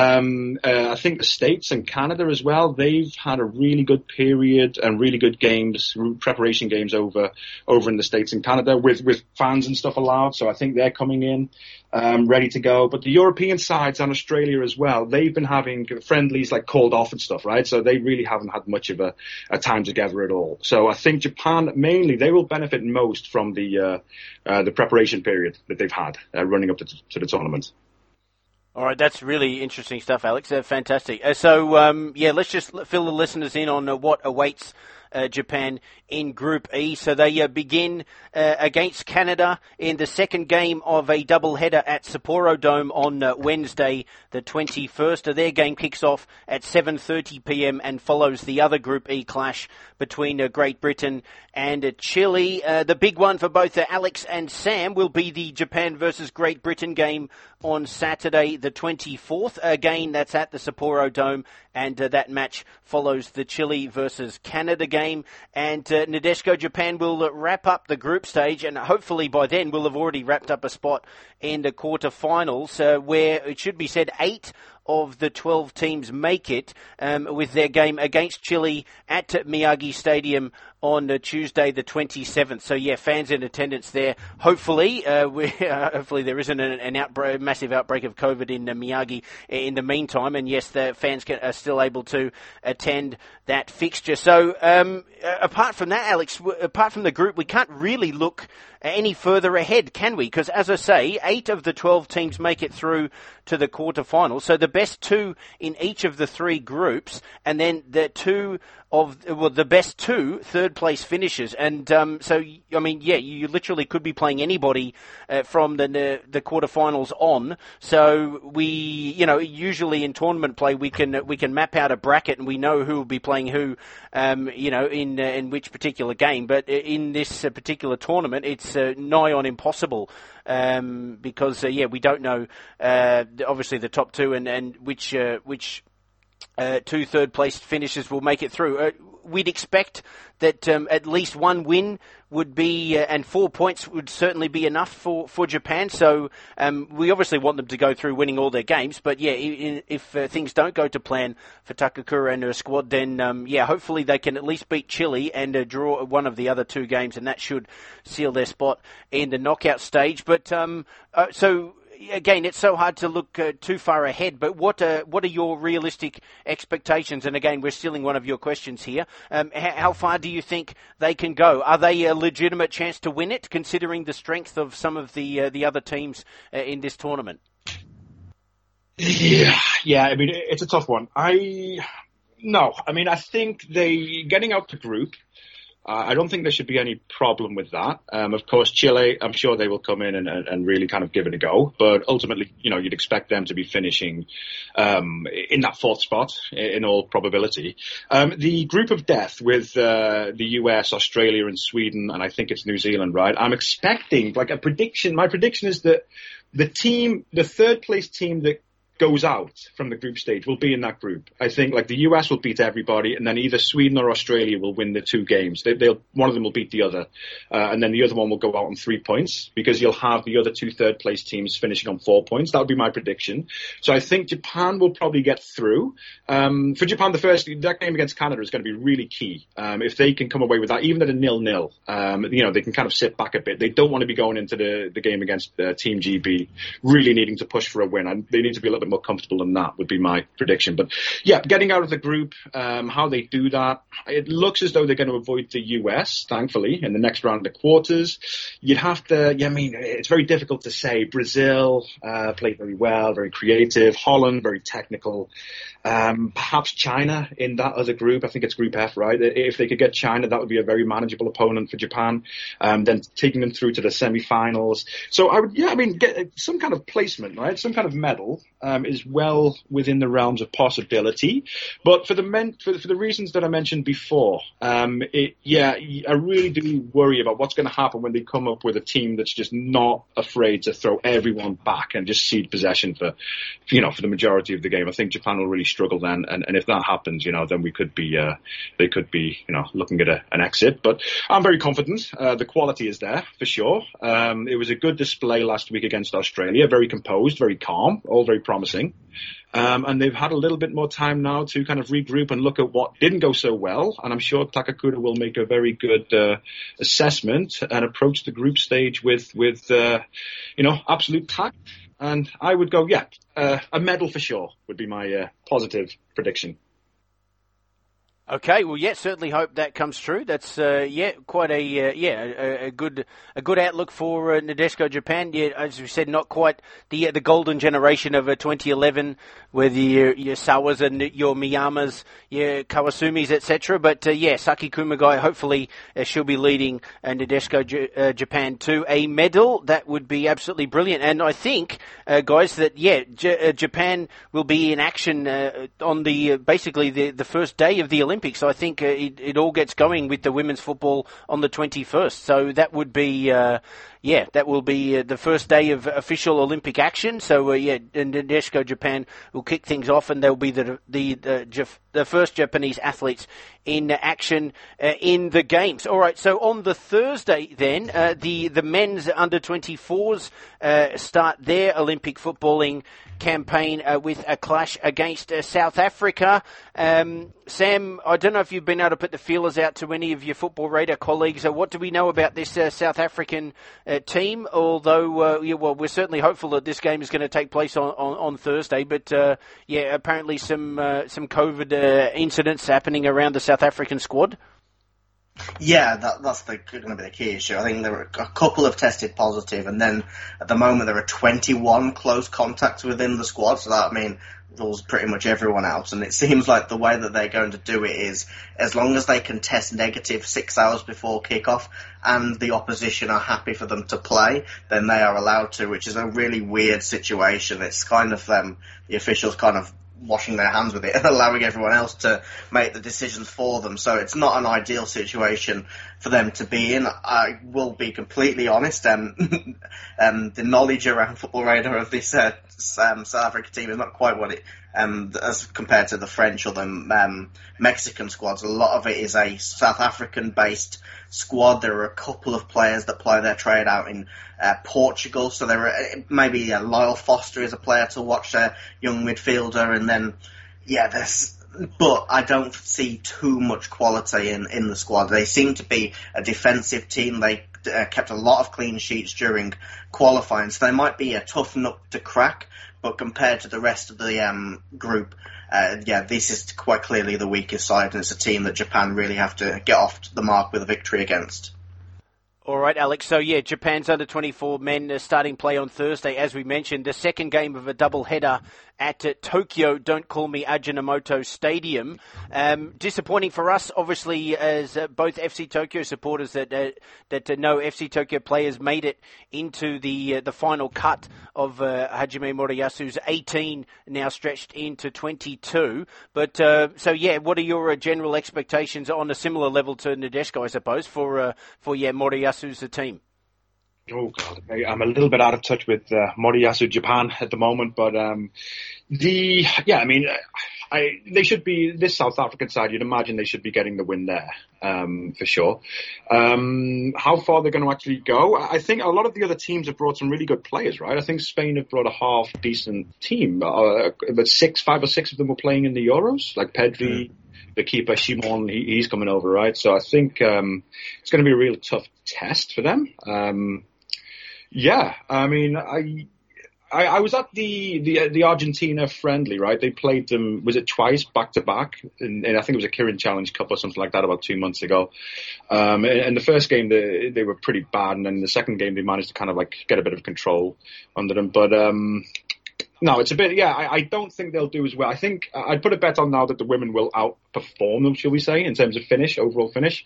I think the States and Canada as well, they've had a really good period and really good games, preparation games over in the States and Canada with fans and stuff allowed. So I think they're coming in ready to go. But the European sides and Australia as well, they've been having friendlies like called off and stuff, right? So they really haven't had much of a time together at all. So I think Japan, mainly, they will benefit most from the preparation period that they've had running up to the tournament. All right, that's really interesting stuff, Alex. Fantastic. Let's just fill the listeners in on what awaits Japan in Group E. So they begin against Canada in the second game of a doubleheader at Sapporo Dome on Wednesday, the 21st. Their game kicks off at 7:30 p.m. and follows the other Group E clash between Great Britain and Chile. The big one for both Alex and Sam will be the Japan versus Great Britain game on Saturday, the 24th. Again, that's at the Sapporo Dome, and that match follows the Chile versus Canada game. And Nadeshiko, Japan will wrap up the group stage, and hopefully by then we'll have already wrapped up a spot in the quarterfinals, where it should be said 8 of the 12 teams make it with their game against Chile at Miyagi Stadium on Tuesday the 27th. So fans in attendance there. Hopefully, hopefully there isn't an massive outbreak of COVID in Miyagi in the meantime. And yes, the fans are still able to attend that fixture. So apart from that, Alex, apart from the group, we can't really look any further ahead, can we? Because as I say, 8 of the 12 teams make it through to the quarterfinals. So the best 2 in each of the 3 groups, and then the best 2 third place finishes. And you literally could be playing anybody from the quarterfinals on. So we, usually in tournament play we can map out a bracket and we know who will be playing who, in which particular game. But in this particular tournament, it's nigh on impossible. Because we don't know obviously the top 2 and which 2 third place finishes will make it through. we'd expect that at least one win would be, and 4 points would certainly be enough for Japan. So we obviously want them to go through winning all their games. But yeah, if things don't go to plan for Takakura and her squad, then hopefully they can at least beat Chile and draw one of the other two games, and that should seal their spot in the knockout stage. But so. Again, it's so hard to look too far ahead, but what are your realistic expectations? And again, we're stealing one of your questions here. How far do you think they can go? Are they a legitimate chance to win it, considering the strength of some of the other teams in this tournament? Yeah. I mean, it's a tough one. I think getting out the group. I don't think there should be any problem with that. Of course, Chile, I'm sure they will come in and really kind of give it a go. But ultimately, you'd expect them to be finishing in that fourth spot in all probability. The group of death with the US, Australia, and Sweden, and I think it's New Zealand, right? I'm expecting a prediction. My prediction is that the third place team that goes out from the group stage will be in that group. I think the US will beat everybody, and then either Sweden or Australia will win the two games. One of them will beat the other, and then the other one will go out on 3 points, because you'll have the other two third place teams finishing on 4 points. That would be my prediction. So I think Japan will probably get through. For Japan, that game against Canada is going to be really key. If they can come away with that, even at a 0-0, they can kind of sit back a bit. They don't want to be going into the game against Team GB really needing to push for a win, and they need to be a little bit more comfortable than that would be my prediction. But yeah, getting out of the group, how they do that, it looks as though they're going to avoid the US, thankfully, in the next round of the quarters. You'd have to, it's very difficult to say. Brazil played very well, very creative. Holland, very technical. Perhaps China in that other group. I think it's Group F, right? If they could get China, that would be a very manageable opponent for Japan. Then taking them through to the semi-finals. So I would, get some kind of placement, right? Some kind of medal is well within the realms of possibility. But for the reasons that I mentioned before, I really do worry about what's going to happen when they come up with a team that's just not afraid to throw everyone back and just cede possession for the majority of the game. I think Japan will really struggle then, and if that happens, then they could be looking at an exit. But I'm very confident. The quality is there for sure. It was a good display last week against Australia. Very composed, very calm, all very promising. And they've had a little bit more time now to kind of regroup and look at what didn't go so well. And I'm sure Takakura will make a very good assessment and approach the group stage with absolute tact. And I would go, a medal for sure would be my positive prediction. Okay, well, certainly hope that comes true. That's quite a good outlook for Nadeshiko Japan. Yeah, as we said, not quite the golden generation of 2011, with your Sawas and your Miyamas, your Kawasumis, etc. But Saki Kumagai, hopefully she'll be leading Nadeshiko Japan to a medal. That would be absolutely brilliant. And I think, guys, that Japan will be in action on the first day of the Olympics. So I think it all gets going with the women's football on the 21st. So that would be, that will be the first day of official Olympic action. So Nadeshiko Japan will kick things off, and they'll be the first Japanese athletes in action in the games. All right. So on the Thursday, then the men's under 24s start their Olympic footballing campaign with a clash against South Africa. Sam, I don't know if you've been able to put the feelers out to any of your Football Radar colleagues. What do we know about this South African team? Although, we're certainly hopeful that this game is going to take place on Thursday. But apparently some COVID incidents happening around the South African squad. Yeah, that's going to be the key issue. I think there were a couple have tested positive, and then at the moment there are 21 close contacts within the squad, so that rules pretty much everyone out. And it seems like the way that they're going to do it is, as long as they can test negative 6 hours before kickoff and the opposition are happy for them to play, then they are allowed to, which is a really weird situation. It's kind of the officials kind of washing their hands with it and allowing everyone else to make the decisions for them. So it's not an ideal situation. for them to be in. I will be completely honest. The knowledge around Football Radar of this South Africa team is not quite what it as compared to the French or the Mexican squads. A lot of it is a South African-based squad. There are a couple of players that ply their trade out in Portugal, so there are maybe Lyle Foster is a player to watch, a young midfielder, and then but I don't see too much quality in the squad. They seem to be a defensive team. They kept a lot of clean sheets during qualifying, so they might be a tough nut to crack, but compared to the rest of the group, this is quite clearly the weakest side, and it's a team that Japan really have to get off the mark with a victory against. All right, Alex. So, Japan's under-24 men starting play on Thursday, as we mentioned. The second game of a double-header at Tokyo Don't Call Me Ajinomoto Stadium. Disappointing for us, obviously, as both FC Tokyo supporters that know FC Tokyo players made it into the final cut of Hajime Moriyasu's 18, now stretched into 22. But, what are your general expectations on a similar level to Nadeshiko, I suppose, for Moriyasu's team? Oh God, I'm a little bit out of touch with Moriyasu Japan at the moment, but they should be, this South African side, you'd imagine they should be getting the win there, for sure. How far they're going to actually go? I think a lot of the other teams have brought some really good players, right? I think Spain have brought a half decent team, but 5 or 6 of them were playing in the Euros, like Pedri. The keeper, Shimon, he's coming over, right? So I think it's going to be a real tough test for them. I was at the Argentina friendly, right? They played them, was it twice, back to back? And I think it was a Kirin Challenge Cup or something like that about 2 months ago. And the first game, they were pretty bad. And then the second game, they managed to kind of like get a bit of control under them. But, no, it's a bit, I don't think they'll do as well. I think I'd put a bet on now that the women will outperform them, shall we say, in terms of overall finish.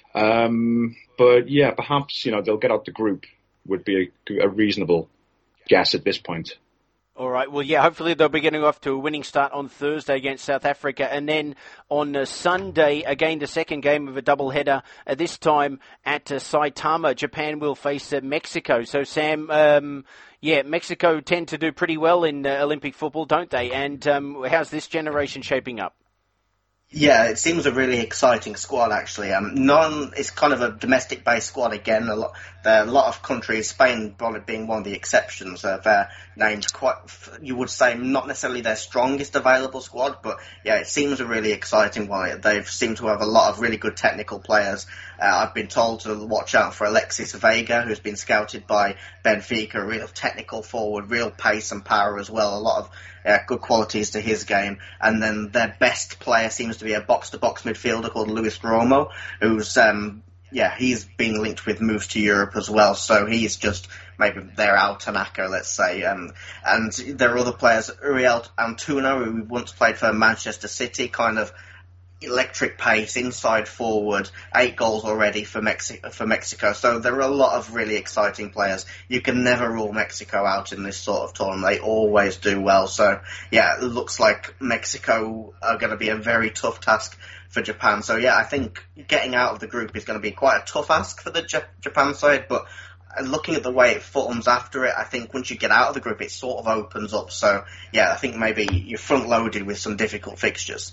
Perhaps, they'll get out the group would be a reasonable guess at this point. All right. Well, hopefully they'll be getting off to a winning start on Thursday against South Africa. And then on Sunday, again, the second game of a doubleheader, this time at Saitama, Japan will face Mexico. So, Sam, Mexico tend to do pretty well in Olympic football, don't they? And how's this generation shaping up? Yeah, it seems a really exciting squad, actually. It's kind of a domestic-based squad again. There are a lot of countries, Spain probably being one of the exceptions, they're named quite, you would say, not necessarily their strongest available squad, but it seems a really exciting one. They seem to have a lot of really good technical players. I've been told to watch out for Alexis Vega, who's been scouted by Benfica, a real technical forward, real pace and power as well, a lot of good qualities to his game. And then their best player seems to be a box-to-box midfielder called Luis Romo, who's he's been linked with moves to Europe as well, so he's just maybe their Al Tanaka, let's say. And there are other players, Uriel Antuna, who once played for Manchester City, kind of electric pace, inside forward, 8 goals already for Mexico. So there are a lot of really exciting players. You can never rule Mexico out in this sort of tournament. They always do well. So it looks like Mexico are going to be a very tough task for Japan. So I think getting out of the group is going to be quite a tough ask for the Japan side, but looking at the way it forms after it, I think once you get out of the group, it sort of opens up. So I think maybe you're front loaded with some difficult fixtures.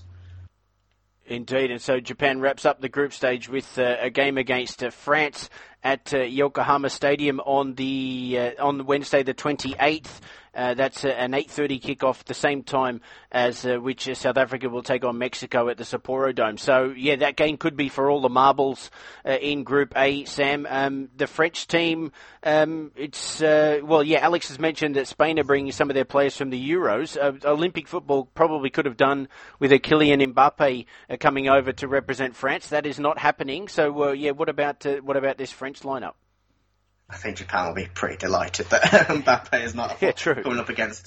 Indeed, and so Japan wraps up the group stage with a game against France at Yokohama Stadium on Wednesday the 28th. That's an 8:30 kickoff, the same time as which South Africa will take on Mexico at the Sapporo Dome. So, that game could be for all the marbles in Group A, Sam. The French team, Alex has mentioned that Spain are bringing some of their players from the Euros. Olympic football probably could have done with a Kylian Mbappe coming over to represent France. That is not happening. So, what about this French lineup? I think Japan will be pretty delighted that Mbappe is not coming up against them.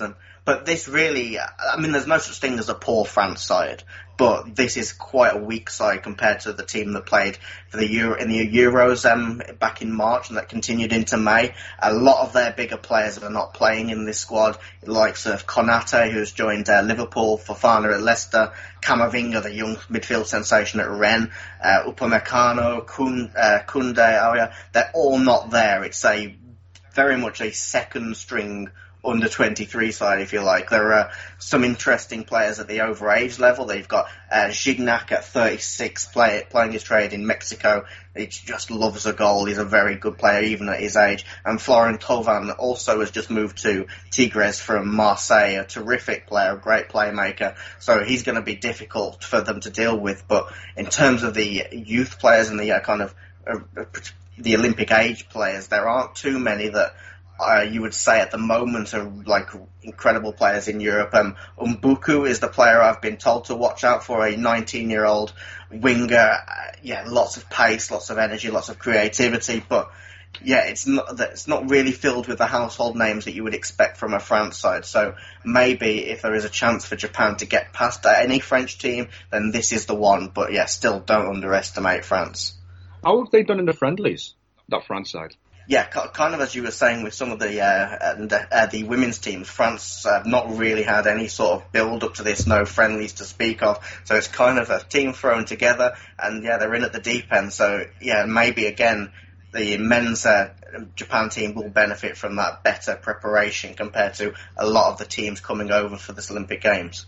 But this really, I mean, there's no such thing as a poor France side, but this is quite a weak side compared to the team that played for in the Euros back in March and that continued into May. A lot of their bigger players are not playing in this squad, the likes of Konate, who's joined Liverpool, Fofana at Leicester, Camavinga, the young midfield sensation at Rennes, Upamecano, Koundé, they're all not there. It's very much a second string under 23 side, if you like. There are some interesting players at the overage level. They've got Gignac at 36 playing his trade in Mexico. He just loves a goal. He's a very good player even at his age. And Florent Thauvin also has just moved to Tigres from Marseille, a terrific player, a great playmaker. So he's going to be difficult for them to deal with. But in terms of the youth players and the the Olympic age players, there aren't too many that you would say at the moment are like incredible players in Europe. Mbuku is the player I've been told to watch out for, a 19-year-old winger. Lots of pace, lots of energy, lots of creativity, but it's not really filled with the household names that you would expect from a France side. So maybe if there is a chance for Japan to get past any French team, then this is the one. But still don't underestimate France. How have they done in the friendlies, that France side? Yeah, kind of as you were saying with some of the women's teams, France have not really had any sort of build up to this, no friendlies to speak of. So it's kind of a team thrown together, and they're in at the deep end. So maybe again the men's Japan team will benefit from that better preparation compared to a lot of the teams coming over for this Olympic Games.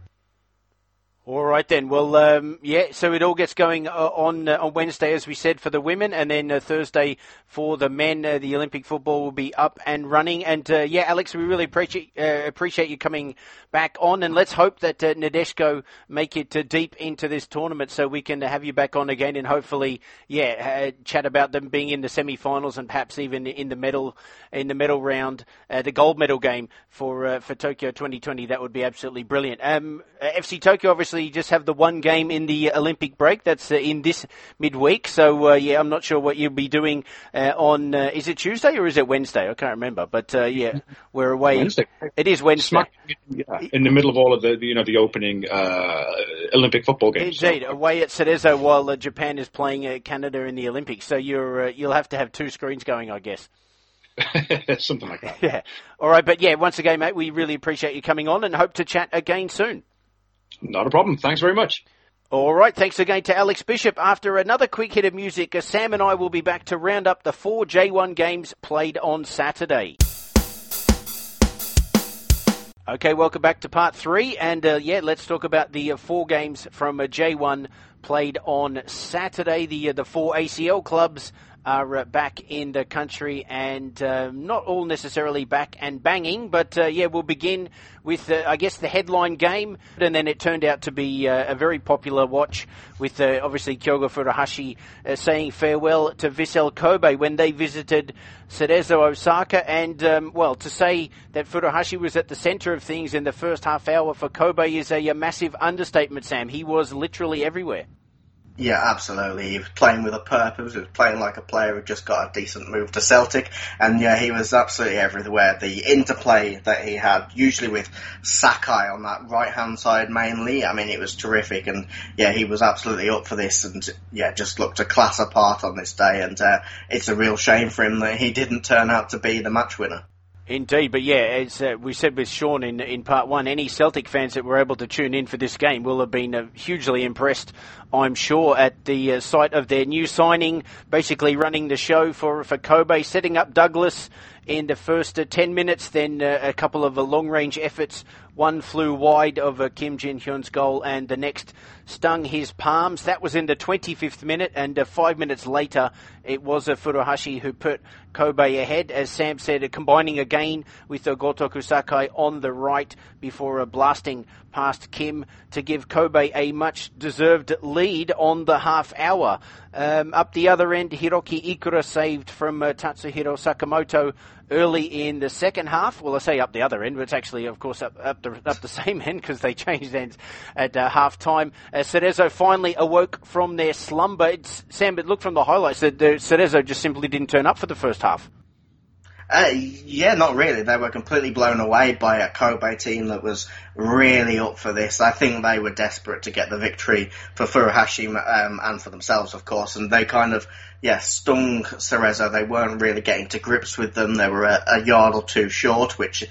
All right then. Well, so it all gets going on Wednesday, as we said, for the women, and then Thursday for the men. The Olympic football will be up and running. And Alex, we really appreciate you coming back on, and let's hope that Nadeshko make it deep into this tournament so we can have you back on again and hopefully, chat about them being in the semi-finals and perhaps even in the medal round, the gold medal game for Tokyo 2020. That would be absolutely brilliant. FC Tokyo obviously just have the one game in the Olympic break. That's in this midweek. So, I'm not sure what you'll be doing on, is it Tuesday or is it Wednesday? I can't remember. But, we're away. Wednesday. It is Wednesday. In the middle of all of the opening Olympic football games. Indeed, away at Cerezo while Japan is playing Canada in the Olympics. So you'll have to have two screens going, I guess. Something like that. Yeah. All right. But, once again, mate, we really appreciate you coming on and hope to chat again soon. Not a problem. Thanks very much. All right. Thanks again to Alex Bishop. After another quick hit of music, Sam and I will be back to round up the 4 J1 games played on Saturday. Okay, welcome back to part 3. And, let's talk about the 4 games from J1 played on Saturday. The 4 ACL clubs are back in the country and not all necessarily back and banging, but we'll begin with, the headline game, and then it turned out to be a very popular watch with obviously Kyogo Furuhashi saying farewell to Vissel Kobe when they visited Cerezo Osaka, and to say that Furuhashi was at the centre of things in the first half hour for Kobe is a massive understatement, Sam. He was literally everywhere. Yeah, absolutely. He was playing with a purpose. He was playing like a player who just got a decent move to Celtic. And he was absolutely everywhere. The interplay that he had, usually with Sakai on that right-hand side mainly, I mean, it was terrific. And he was absolutely up for this and just looked a class apart on this day. And it's a real shame for him that he didn't turn out to be the match winner. Indeed, but as we said with Sean in part 1, any Celtic fans that were able to tune in for this game will have been hugely impressed, I'm sure, at the sight of their new signing, basically running the show for Kobe, setting up Douglas in the first 10 minutes, then a couple of long-range efforts. One flew wide of Kim Jin-hyun's goal and the next stung his palms. That was in the 25th minute, and 5 minutes later it was Furuhashi who put Kobe ahead, as Sam said, combining again with Gotoku Sakai on the right before blasting past Kim to give Kobe a much-deserved lead on the half hour. Up the other end, Hiroki Ikura saved from Tatsuhiro Sakamoto early in the second half. Well, I say up the other end, but it's actually, of course, up the same end because they changed ends at half-time. Cerezo finally awoke from their slumber. Sam, it looked from the highlights that Cerezo just simply didn't turn up for the first half. Yeah, not really. They were completely blown away by a Kobe team that was really up for this. I think they were desperate to get the victory for Furuhashi and for themselves, of course. And they kind of, stung Cerezo. They weren't really getting to grips with them. They were a yard or two short, which,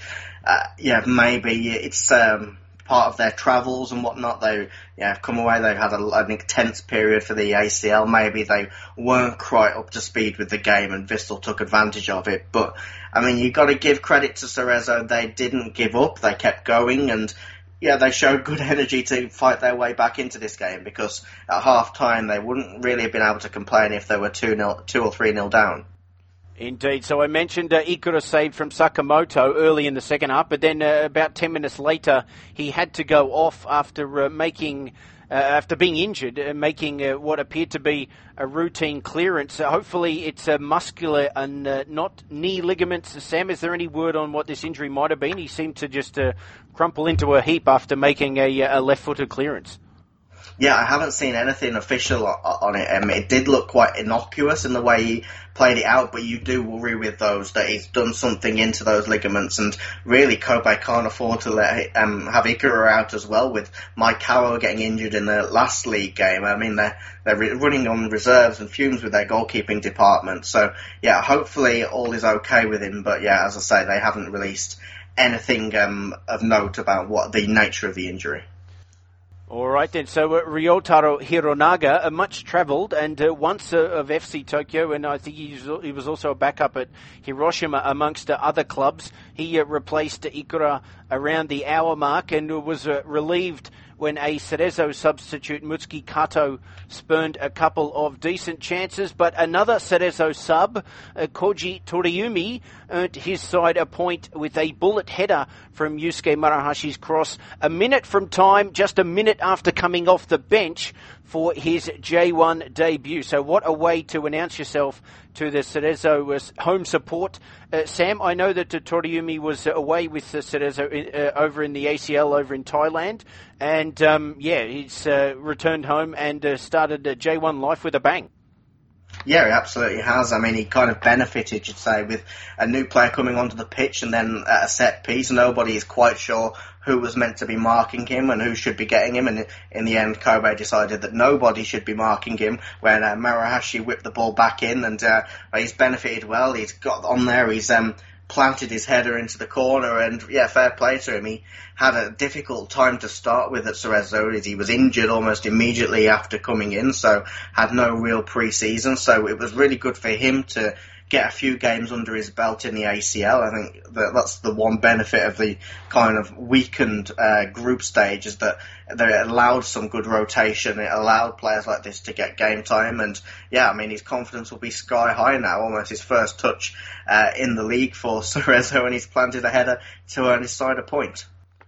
maybe it's part of their travels and whatnot. They come away. They've had an intense period for the ACL. Maybe they weren't quite up to speed with the game, and Vistal took advantage of it. But I mean, you've got to give credit to Cerezo. They didn't give up. They kept going, and they showed good energy to fight their way back into this game, because at half time they wouldn't really have been able to complain if they were 2 or 3-0 down. Indeed. So I mentioned Ikura saved from Sakamoto early in the second half, but then about 10 minutes later he had to go off after after being injured, making what appeared to be a routine clearance. Hopefully it's muscular and not knee ligaments. Sam, is there any word on what this injury might have been? He seemed to just crumple into a heap after making a left-footed clearance. Yeah, I haven't seen anything official on it. It did look quite innocuous in the way he played it out, but you do worry with those that he's done something into those ligaments, and really Kobe can't afford to let have Ikura out as well, with Mike Cowell getting injured in the last league game. I mean, they're running on reserves and fumes with their goalkeeping department. So, hopefully all is okay with him, but as I say, they haven't released anything of note about what the nature of the injury. All right then, so Ryotaro Hironaga, much travelled and once of FC Tokyo, and I think he was also a backup at Hiroshima amongst other clubs. He replaced Ikura around the hour mark and was relieved when a Cerezo substitute, Mutsuki Kato, spurned a couple of decent chances, but another Cerezo sub, Koji Toriumi, earned his side a point with a bullet header from Yusuke Marahashi's cross a minute from time, just a minute after coming off the bench for his J1 debut. So what a way to announce yourself to the Cerezo home support. Sam, I know that Toriumi was away with Cerezo over in the ACL over in Thailand, and he's returned home and started J1 life with a bang. Yeah, he absolutely has. I mean, he kind of benefited, you'd say, with a new player coming onto the pitch and then at a set piece. Nobody is quite sure who was meant to be marking him and who should be getting him. And in the end, Kobe decided that nobody should be marking him when Marahashi whipped the ball back in. And he's benefited well. He's got on there. He's planted his header into the corner, and fair play to him. He had a difficult time to start with at Cerezo. He was injured almost immediately after coming in, so had no real pre-season. So it was really good for him to get a few games under his belt in the ACL. I think that's the one benefit of the kind of weakened group stage, is that it allowed some good rotation. It allowed players like this to get game time, and his confidence will be sky high now. Almost his first touch in the league for Cerezo, and he's planted a header to earn his side a point.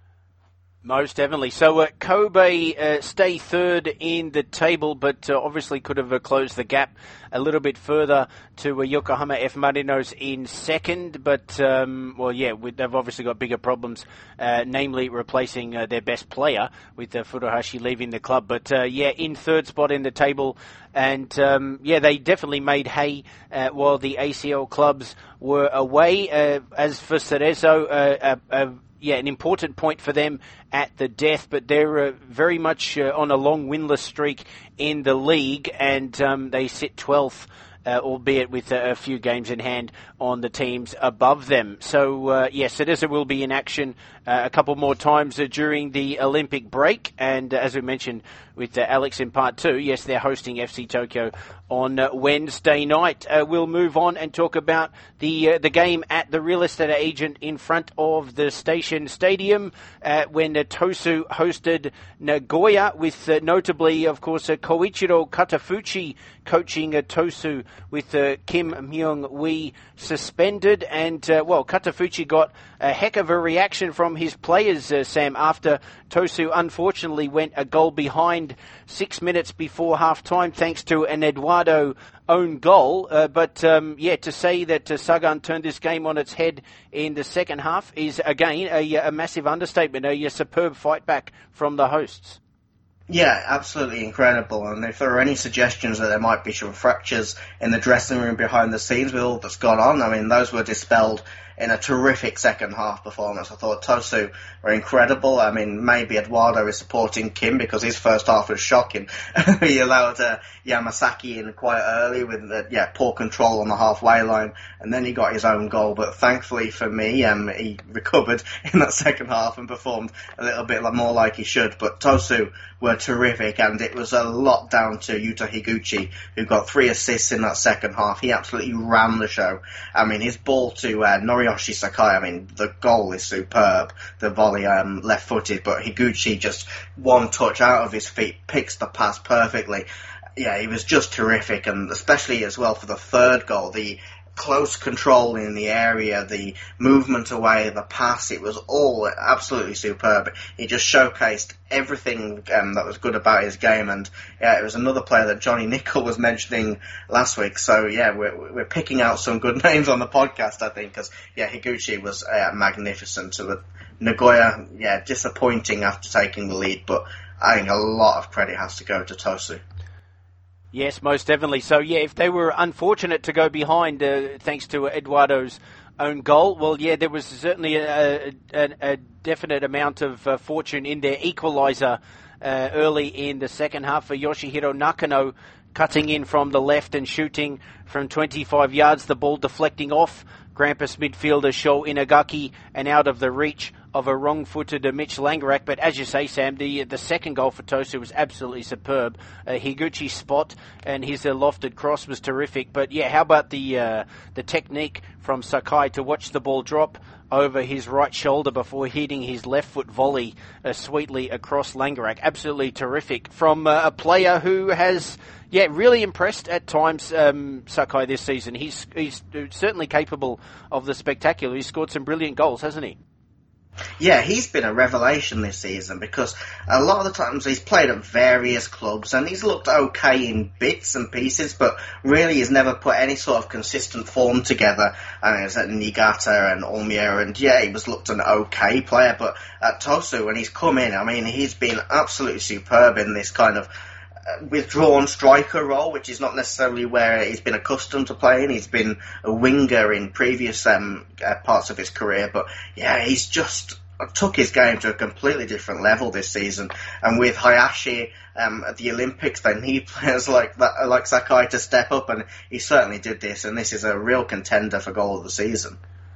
Most definitely. So Kobe stay third in the table, but obviously could have closed the gap a little bit further to Yokohama F. Marinos in second. But, they've obviously got bigger problems, namely replacing their best player with Furuhashi leaving the club. But, in third spot in the table. And, they definitely made hay while the ACL clubs were away. As for Cerezo, an important point for them at the death, but they're very much on a long winless streak in the league, and they sit 12th, albeit with a few games in hand on the teams above them. So, Cerezo will be in action a couple more times during the Olympic break, and as we mentioned with Alex in part 2, yes, they're hosting FC Tokyo on Wednesday night. We'll move on and talk about the game at the real estate agent in front of the Station Stadium when Tosu hosted Nagoya, with notably, of course, Koichiro Katafuchi coaching Tosu with Kim Myung-wee suspended. And, Katafuchi got a heck of a reaction from his players, Sam, after Tosu unfortunately went a goal behind 6 minutes before half-time thanks to an Eduardo own goal. To say that Sagan turned this game on its head in the second half is, again, a massive understatement, a superb fight back from the hosts. Yeah, absolutely incredible. And if there are any suggestions that there might be some fractures in the dressing room behind the scenes with all that's gone on, I mean, those were dispelled in a terrific second half performance. I thought Tosu were incredible. I mean, maybe Eduardo is supporting Kim because his first half was shocking. He allowed Yamasaki in quite early with poor control on the halfway line, and then he got his own goal. But thankfully for me, he recovered in that second half and performed a little bit more like he should. But Tosu were terrific, and it was a lot down to Yuta Higuchi, who got 3 assists in that second half. He absolutely ran the show. I mean, his ball to Noriyoshi Sakai, I mean, the goal is superb. The volley left-footed, but Higuchi just one touch out of his feet, picks the pass perfectly. Yeah, he was just terrific, and especially as well for the third goal, the close control in the area, the movement away, the pass, it was all absolutely superb. He just showcased everything that was good about his game, and it was another player that Johnny Nicol was mentioning last week. So we're picking out some good names on the podcast, I think, because Higuchi was magnificent. So Nagoya, disappointing after taking the lead, but I think a lot of credit has to go to Tosu. Yes, most definitely. So, if they were unfortunate to go behind thanks to Eduardo's own goal, well, there was certainly a definite amount of fortune in their equaliser early in the second half for Yoshihiro Nakano, cutting in from the left and shooting from 25 yards, the ball deflecting off Grampus midfielder Sho Inagaki and out of the reach of a wrong-footed Mitch Langerak. But as you say, Sam, the second goal for Tosu was absolutely superb. Higuchi's spot and his lofted cross was terrific. But how about the technique from Sakai to watch the ball drop over his right shoulder before hitting his left foot volley sweetly across Langerak? Absolutely terrific from a player who has really impressed at times, Sakai, this season. He's certainly capable of the spectacular. He's scored some brilliant goals, hasn't he? Yeah, he's been a revelation this season because a lot of the times he's played at various clubs and he's looked okay in bits and pieces, but really he's never put any sort of consistent form together. And it's at Niigata and Omiya, and he was looked an okay player, but at Tosu, when he's come in, I mean, he's been absolutely superb in this kind of withdrawn striker role, which is not necessarily where he's been accustomed to playing. He's been a winger in previous parts of his career, but he's just took his game to a completely different level this season. And with Hayashi at the Olympics, they need players like Sakai to step up, and he certainly did this, and this is a real contender for goal of the season.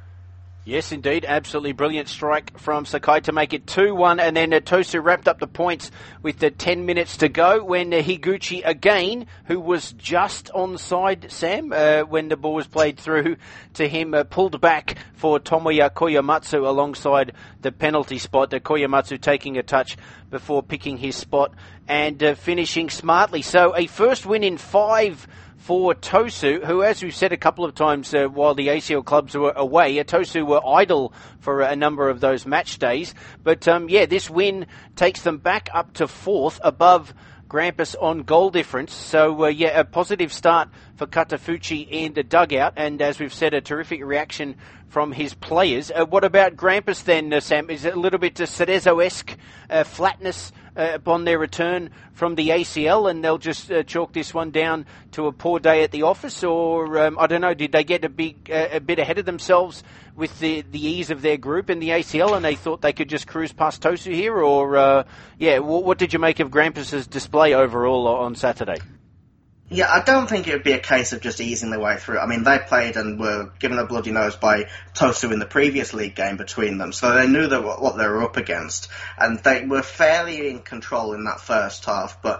Yes, indeed. Absolutely brilliant strike from Sakai to make it 2-1. And then Tosu wrapped up the points with 10 minutes to go when Higuchi again, who was just onside, Sam, when the ball was played through to him, pulled back for Tomoya Koyamatsu alongside the penalty spot. Koyamatsu taking a touch before picking his spot and finishing smartly. So a first win in 5 for Tosu, who, as we've said a couple of times while the ACL clubs were away, Tosu were idle for a number of those match days. But, this win takes them back up to 4th above Grampus on goal difference. So, a positive start for Katafuchi in the dugout. And as we've said, a terrific reaction from his players. What about Grampus then, Sam? Is it a little bit Cerezo-esque flatness upon their return from the ACL, and they'll just chalk this one down to a poor day at the office? Or, I don't know, did they get a bit ahead of themselves with the ease of their group in the ACL, and they thought they could just cruise past Tosu here? Or, what did you make of Grampus's display overall on Saturday? Yeah, I don't think it would be a case of just easing their way through. I mean, they played and were given a bloody nose by Tosu in the previous league game between them, so they knew what they were up against, and they were fairly in control in that first half. But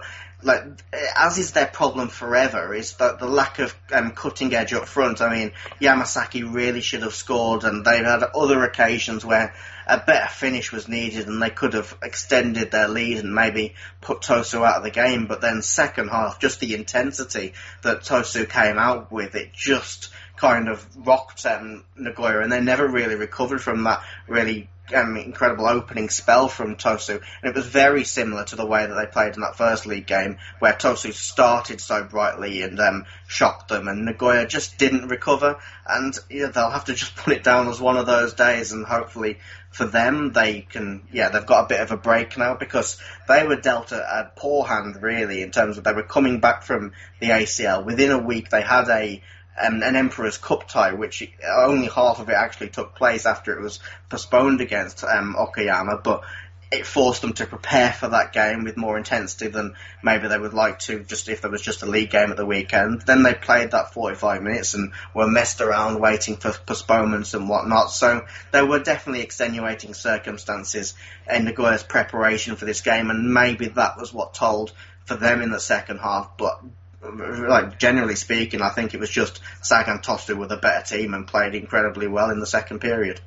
as is their problem forever, is that the lack of cutting edge up front. I mean, Yamasaki really should have scored, and they've had other occasions where a better finish was needed and they could have extended their lead and maybe put Tosu out of the game. But then second half, just the intensity that Tosu came out with, it just kind of rocked Nagoya, and they never really recovered from that really incredible opening spell from Tosu. And it was very similar to the way that they played in that first league game, where Tosu started so brightly and shocked them, and Nagoya just didn't recover. And they'll have to just put it down as one of those days and hopefully for them, they've got a bit of a break now because they were dealt a poor hand, really, in terms of they were coming back from the ACL. Within a week, they had an Emperor's Cup tie, which only half of it actually took place after it was postponed against Okayama, but it forced them to prepare for that game with more intensity than maybe they would like to, just if there was just a league game at the weekend. Then they played that 45 minutes and were messed around waiting for postponements and whatnot. So there were definitely extenuating circumstances in Nagoya's preparation for this game, and maybe that was what told for them in the second half. But like generally speaking, I think it was just Sagan Tosu were the better team and played incredibly well in the second period.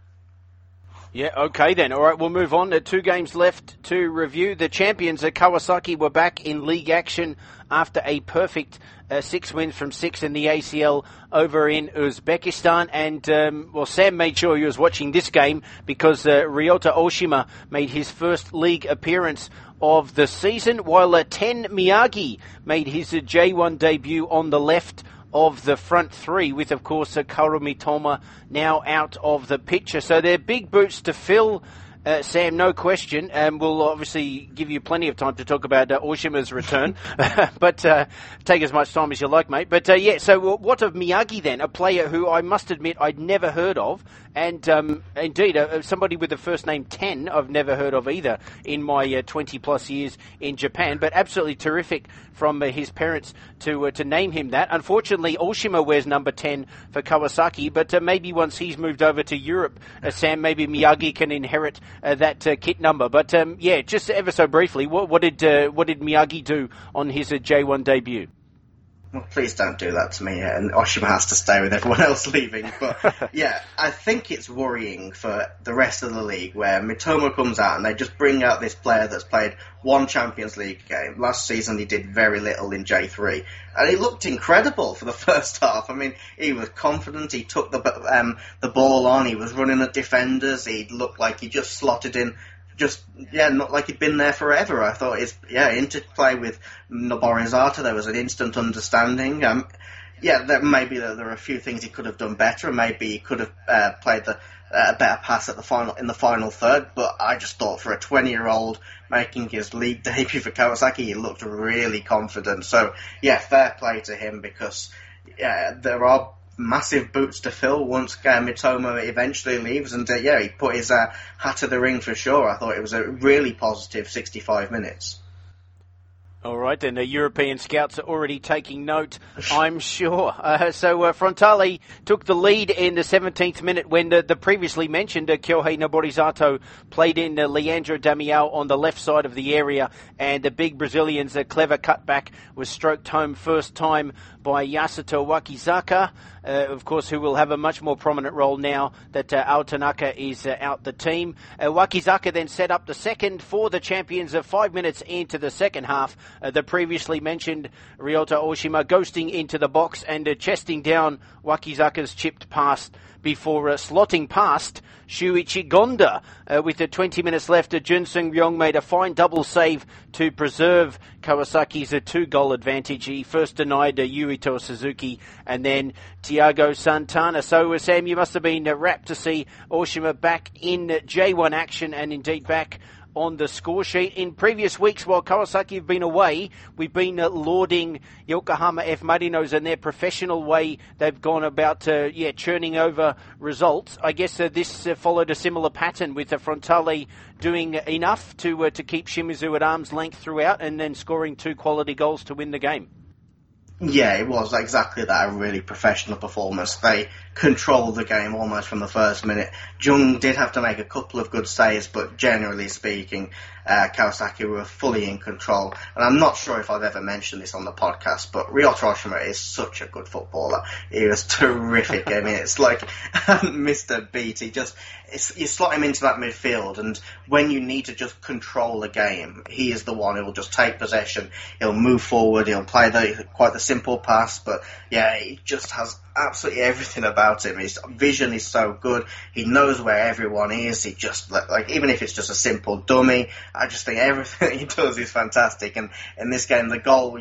Yeah, okay then. All right, we'll move on. 2 games left to review. The champions, Kawasaki, were back in league action after a perfect 6 wins from 6 in the ACL over in Uzbekistan. And, Sam made sure he was watching this game because Ryota Oshima made his first league appearance of the season, while Ten Miyagi made his J1 debut on the left of the front three, with, of course, Kaoru Mitoma now out of the picture. So they're big boots to fill, Sam, no question. And we'll obviously give you plenty of time to talk about Oshima's return, but take as much time as you like, mate. But, so what of Miyagi then, a player who I must admit I'd never heard of, and indeed somebody with the first name 10 I've never heard of either in my 20-plus years in Japan, but absolutely terrific from his parents to name him that. Unfortunately, Oshima wears number 10 for Kawasaki, but maybe once he's moved over to Europe, Sam, maybe Miyagi can inherit that kit number. But just ever so briefly, what did Miyagi do on his J1 debut? Well, please don't do that to me, and Oshima has to stay with everyone else leaving. But yeah, I think it's worrying for the rest of the league where Mitoma comes out and they just bring out this player that's played one Champions League game. Last season he did very little in J3, and he looked incredible for the first half. I mean, he was confident, he took the ball on, he was running at defenders, he looked like he just slotted in. Not like he'd been there forever. I thought his interplay with Noborizawa, there was an instant understanding. There are a few things he could have done better, and maybe he could have played a better pass at in the final third. But I just thought for a 20-year-old making his league debut for Kawasaki, he looked really confident. So fair play to him because there are massive boots to fill once Mitoma eventually leaves, and he put his hat to the ring for sure. I thought it was a really positive 65 minutes. All right, then the European scouts are already taking note, I'm sure. So Frontale took the lead in the 17th minute when the previously mentioned Kyohei Noborizawa played in Leandro Damião on the left side of the area, and the big Brazilian's clever cutback was stroked home first time by Yasuto Wakizaka, of course, who will have a much more prominent role now that Ao Tanaka is out the team. Wakizaka then set up the second for the champions 5 minutes into the second half. The previously mentioned Ryota Oshima ghosting into the box and chesting down Wakizaka's chipped pass before slotting past Shuichi Gonda. With the 20 minutes left, Jun Seung-ryong made a fine double save to preserve Kawasaki's 2-goal advantage. He first denied Yuito Suzuki and then Thiago Santana. So, Sam, you must have been rapt to see Oshima back in J1 action and indeed back on the score sheet. In previous weeks, while Kawasaki have been away, we've been lauding Yokohama F. Marinos and their professional way they've gone about churning over results. I guess this followed a similar pattern with Frontale doing enough to keep Shimizu at arm's length throughout and then scoring 2 quality goals to win the game. Yeah, it was exactly that, a really professional performance. They controlled the game almost from the first minute. Jung did have to make a couple of good saves, but generally speaking, Kawasaki were fully in control. And I'm not sure if I've ever mentioned this on the podcast, but Ryota Oshima is such a good footballer. He was terrific. I mean, it's like Mr. Beat. You slot him into that midfield, and when you need to just control the game, he is the one who will just take possession. He'll move forward. He'll play quite the simple pass, but he just has absolutely everything about him. His vision is so good. He knows where everyone is. He just, like even if it's just a simple dummy, I just think everything he does is fantastic. And in this game, the goal,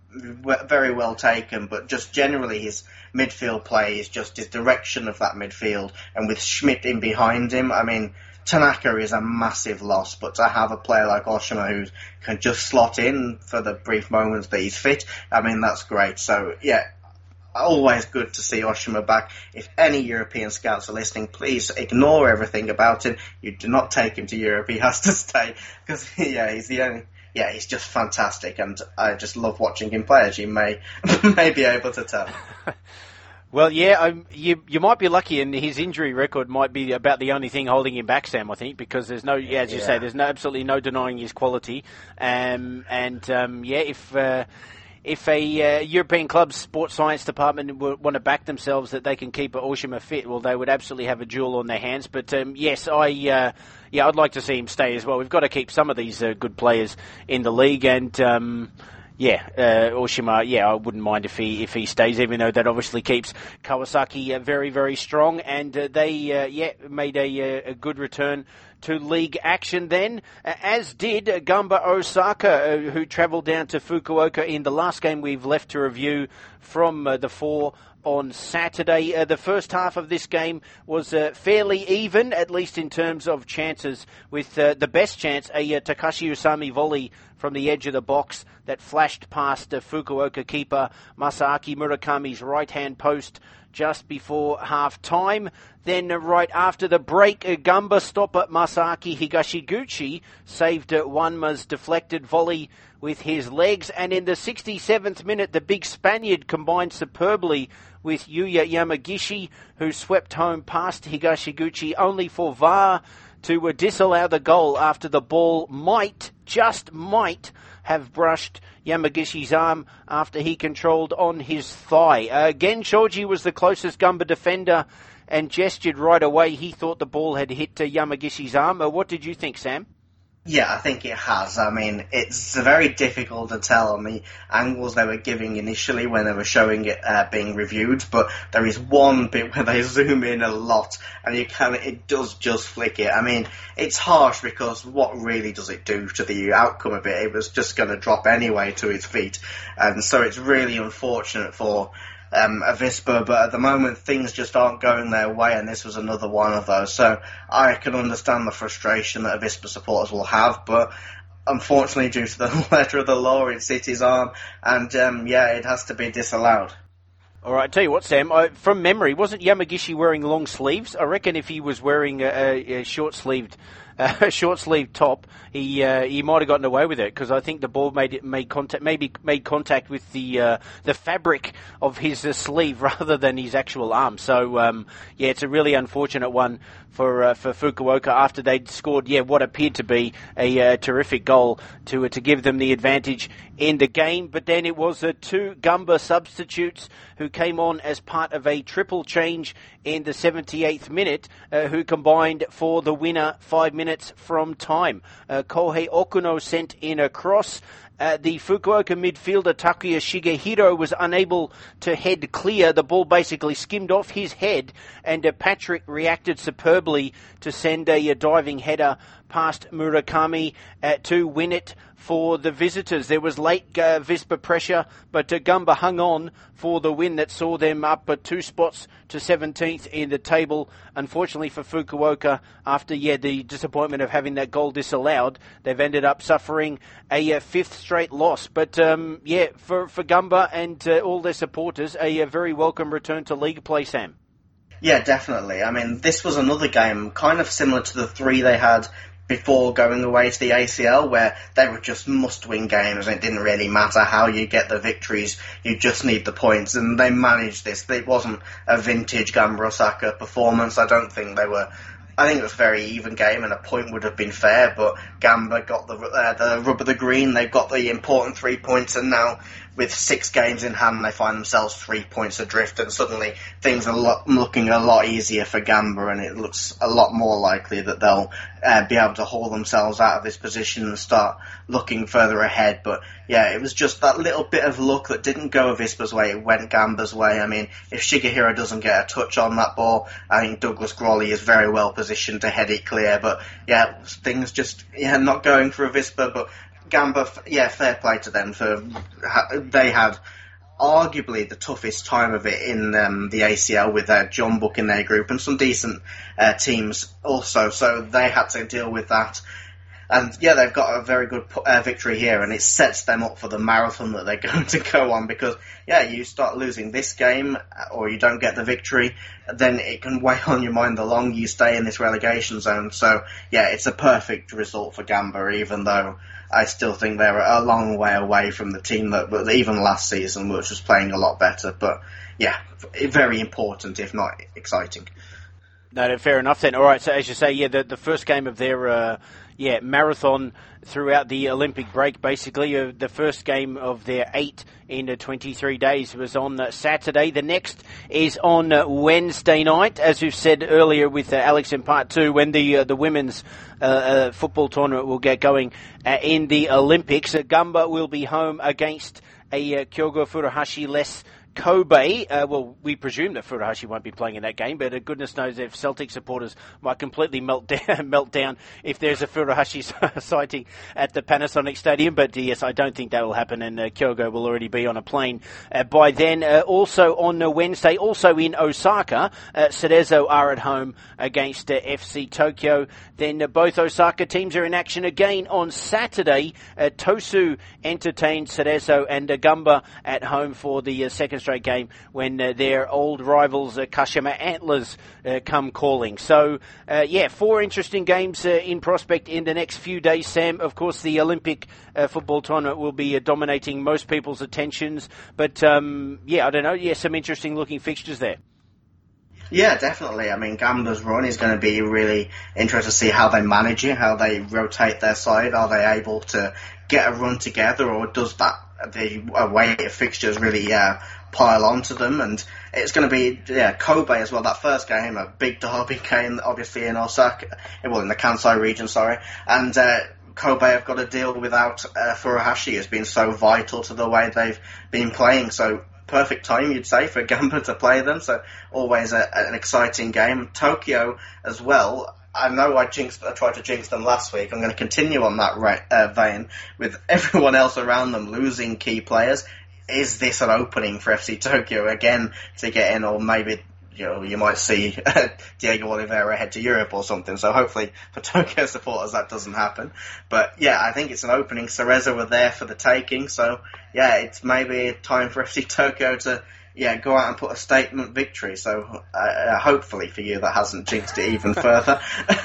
very well taken, but just generally his midfield play is just his direction of that midfield, and with Schmidt in behind him, I mean, Tanaka is a massive loss, but to have a player like Oshima who can just slot in for the brief moments that he's fit, I mean, that's great. So, yeah, always good to see Oshima back. If any European scouts are listening, please ignore everything about him. You do not take him to Europe. He has to stay, because, he's just fantastic, and I just love watching him play, as you may be able to tell. Well, yeah, you might be lucky, and his injury record might be about the only thing holding him back, Sam, I think, because there's no, as you say, there's absolutely no denying his quality. If a European club's sports science department want to back themselves that they can keep Oshima fit, well, they would absolutely have a duel on their hands. But yes, I'd like to see him stay as well. We've got to keep some of these good players in the league, and Oshima, I wouldn't mind if he stays, even though that obviously keeps Kawasaki very, very strong, and they made a good return to league action then, as did Gamba Osaka, who travelled down to Fukuoka in the last game we've left to review from the 4 on Saturday. The first half of this game was fairly even, at least in terms of chances, with the best chance, a Takashi Usami volley from the edge of the box that flashed past Fukuoka keeper Masaaki Murakami's right-hand post just before half-time. Then right after the break, Gamba stopper Masaaki Higashiguchi saved Wanma's deflected volley with his legs. And in the 67th minute, the big Spaniard combined superbly with Yuya Yamagishi, who swept home past Higashiguchi, only for VAR to disallow the goal after the ball just might, have brushed Yamagishi's arm after he controlled on his thigh. Again, Shoji was the closest Gamba defender and gestured right away. He thought the ball had hit Yamagishi's arm. What did you think, Sam? Yeah, I think it has. I mean, it's very difficult to tell on the angles they were giving initially when they were showing it being reviewed, but there is one bit where they zoom in a lot, and it does just flick it. I mean, it's harsh because what really does it do to the outcome of it? It was just going to drop anyway to his feet, and so it's really unfortunate for Avispa, but at the moment things just aren't going their way, and this was another one of those. So I can understand the frustration that Avispa supporters will have, but unfortunately due to the letter of the law it's hit his arm, and it has to be disallowed. All right, tell you what, Sam, from memory, wasn't Yamagishi wearing long sleeves? I reckon if he was wearing a short-sleeved top, he might have gotten away with it, because I think the ball made contact with the fabric of his sleeve rather than his actual arm. So it's a really unfortunate one for Fukuoka after they'd scored what appeared to be a terrific goal to give them the advantage in the game. But then it was two Gamba substitutes who came on as part of a triple change in the 78th minute, who combined for the winner 5 minutes from time. Kohei Okuno sent in a cross. The Fukuoka midfielder Takuya Shigehiro was unable to head clear. The ball basically skimmed off his head, and Patrick reacted superbly to send a diving header past Murakami to win it for the visitors. There was late Vispa pressure, but Gamba hung on for the win that saw them up 2 spots to 17th in the table. Unfortunately for Fukuoka, after the disappointment of having that goal disallowed, they've ended up suffering a 5th straight loss. But for Gamba and all their supporters, a very welcome return to league play, Sam. Yeah, definitely. I mean, this was another game kind of similar to the 3 they had before going away to the ACL, where they were just must-win games, and it didn't really matter how you get the victories, you just need the points, and they managed this. It wasn't a vintage Gamba Osaka performance. I think it was a very even game, and a point would have been fair, but Gamba got the rub of the green. They've got the important 3 points, and now with 6 games in hand, they find themselves 3 points adrift, and suddenly things are looking a lot easier for Gamba, and it looks a lot more likely that they'll be able to haul themselves out of this position and start looking further ahead. But it was just that little bit of luck that didn't go Avispa's way, it went Gamba's way. I mean, if Shigehiro doesn't get a touch on that ball, I think Douglas Grawley is very well positioned to head it clear, but things just not going for Avispa. But Gamba, fair play to them. They had arguably the toughest time of it in the ACL with John Book in their group and some decent teams also. So they had to deal with that. And yeah, they've got a very good victory here, and it sets them up for the marathon that they're going to go on, because yeah, you start losing this game or you don't get the victory, then it can weigh on your mind the longer you stay in this relegation zone. So yeah, it's a perfect result for Gamba, even though I still think they're a long way away from the team that even last season, which was playing a lot better. But yeah, very important, if not exciting. No, fair enough then. All right, so as you say, yeah, the first game of their marathon throughout the Olympic break, basically. The first game of their 8 in 23 days was on Saturday. The next is on Wednesday night, as we've said earlier with Alex in part 2, when the women's football tournament will get going in the Olympics. Gamba will be home against a Kyogo Furuhashi less Kobe. Well, we presume that Furuhashi won't be playing in that game, but goodness knows if Celtic supporters might completely melt down if there's a Furuhashi sighting at the Panasonic Stadium. But yes, I don't think that will happen, and Kyogo will already be on a plane by then. Also on Wednesday, also in Osaka, Cerezo are at home against FC Tokyo. Then both Osaka teams are in action again on Saturday. Tosu entertains Cerezo, and Gamba at home for the second straight game when their old rivals Kashima Antlers come calling. So, 4 interesting games in prospect in the next few days, Sam. Of course, the Olympic football tournament will be dominating most people's attentions. But, I don't know. Yeah, some interesting looking fixtures there. Yeah, definitely. I mean, Gamba's run is going to be really interesting to see how they manage it, how they rotate their side. Are they able to get a run together, or does the weight of fixtures really pile onto them? And it's going to be Kobe as well. That first game, a big derby game, obviously in Osaka, well, in the Kansai region, sorry. And Kobe have got to deal without Furuhashi has been so vital to the way they've been playing. So perfect time, you'd say, for Gamba to play them. So always an exciting game. Tokyo as well. I know I tried to jinx them last week. I'm going to continue on that vein with everyone else around them losing key players. Is this an opening for FC Tokyo again to get in, or maybe you might see Diego Oliveira head to Europe or something? So hopefully for Tokyo supporters that doesn't happen. But yeah, I think it's an opening. Cerezo were there for the taking, so yeah, it's maybe time for FC Tokyo to go out and put a statement victory. So hopefully for you that hasn't jinxed it even further.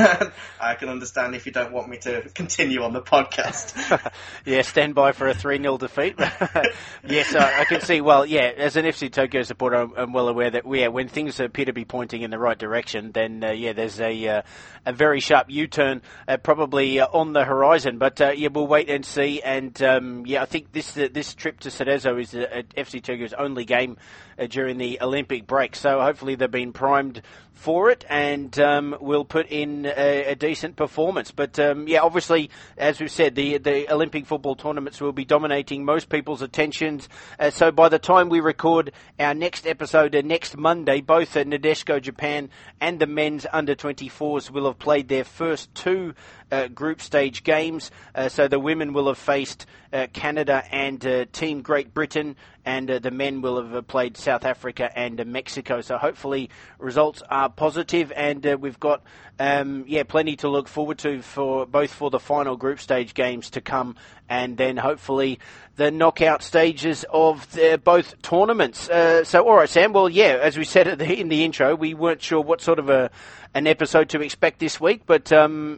I can understand if you don't want me to continue on the podcast. Stand by for a 3-0 defeat. Yes, I can see. Well, as an FC Tokyo supporter, I'm well aware that when things appear to be pointing in the right direction, then there's a very sharp U-turn probably on the horizon. But we'll wait and see. And I think this trip to Cerezo is FC Tokyo's only game during the Olympic break. So hopefully they've been primed for it and will put in a decent performance. But obviously, as we've said, the Olympic football tournaments will be dominating most people's attentions. So by the time we record our next episode next Monday, both Nadeshiko Japan and the men's under-24s will have played their first 2 group stage games. So the women will have faced Canada and Team Great Britain, and the men will have played South Africa and Mexico. So hopefully results are positive, and we've got plenty to look forward to for the final group stage games to come, and then hopefully the knockout stages of both tournaments. So all right, Sam. Well, as we said in the intro, we weren't sure what sort of an episode to expect this week, but some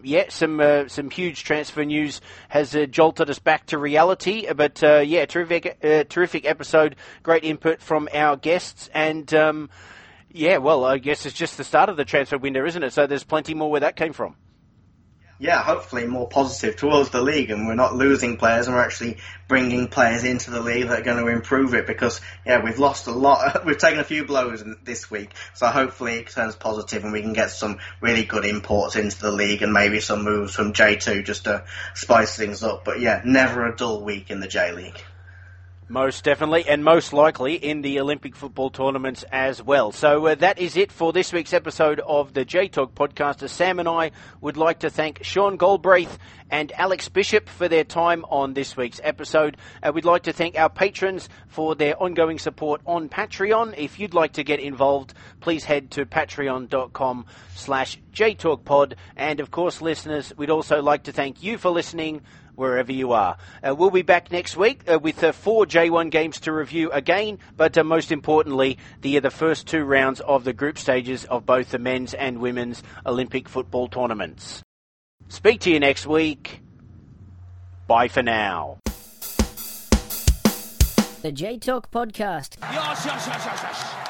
huge transfer news has jolted us back to reality. But terrific episode, great input from our guests, and I guess it's just the start of the transfer window, isn't it? So there's plenty more where that came from. Yeah, hopefully more positive towards the league, and we're not losing players, and we're actually bringing players into the league that are going to improve it, because we've lost a lot. We've taken a few blows this week, so hopefully it turns positive and we can get some really good imports into the league, and maybe some moves from J2 just to spice things up. But never a dull week in the J League. Most definitely, and most likely in the Olympic football tournaments as well. So that is it for this week's episode of the J-Talk podcast. Sam and I would like to thank Sean Galbraith and Alex Bishop for their time on this week's episode. We'd like to thank our patrons for their ongoing support on Patreon. If you'd like to get involved, please head to patreon.com/JTalkPod. And of course, listeners, we'd also like to thank you for listening wherever you are. We'll be back next week with 4 J1 games to review again, but most importantly, the first 2 rounds of the group stages of both the men's and women's Olympic football tournaments. Speak to you next week. Bye for now. The J Talk Podcast. Yes.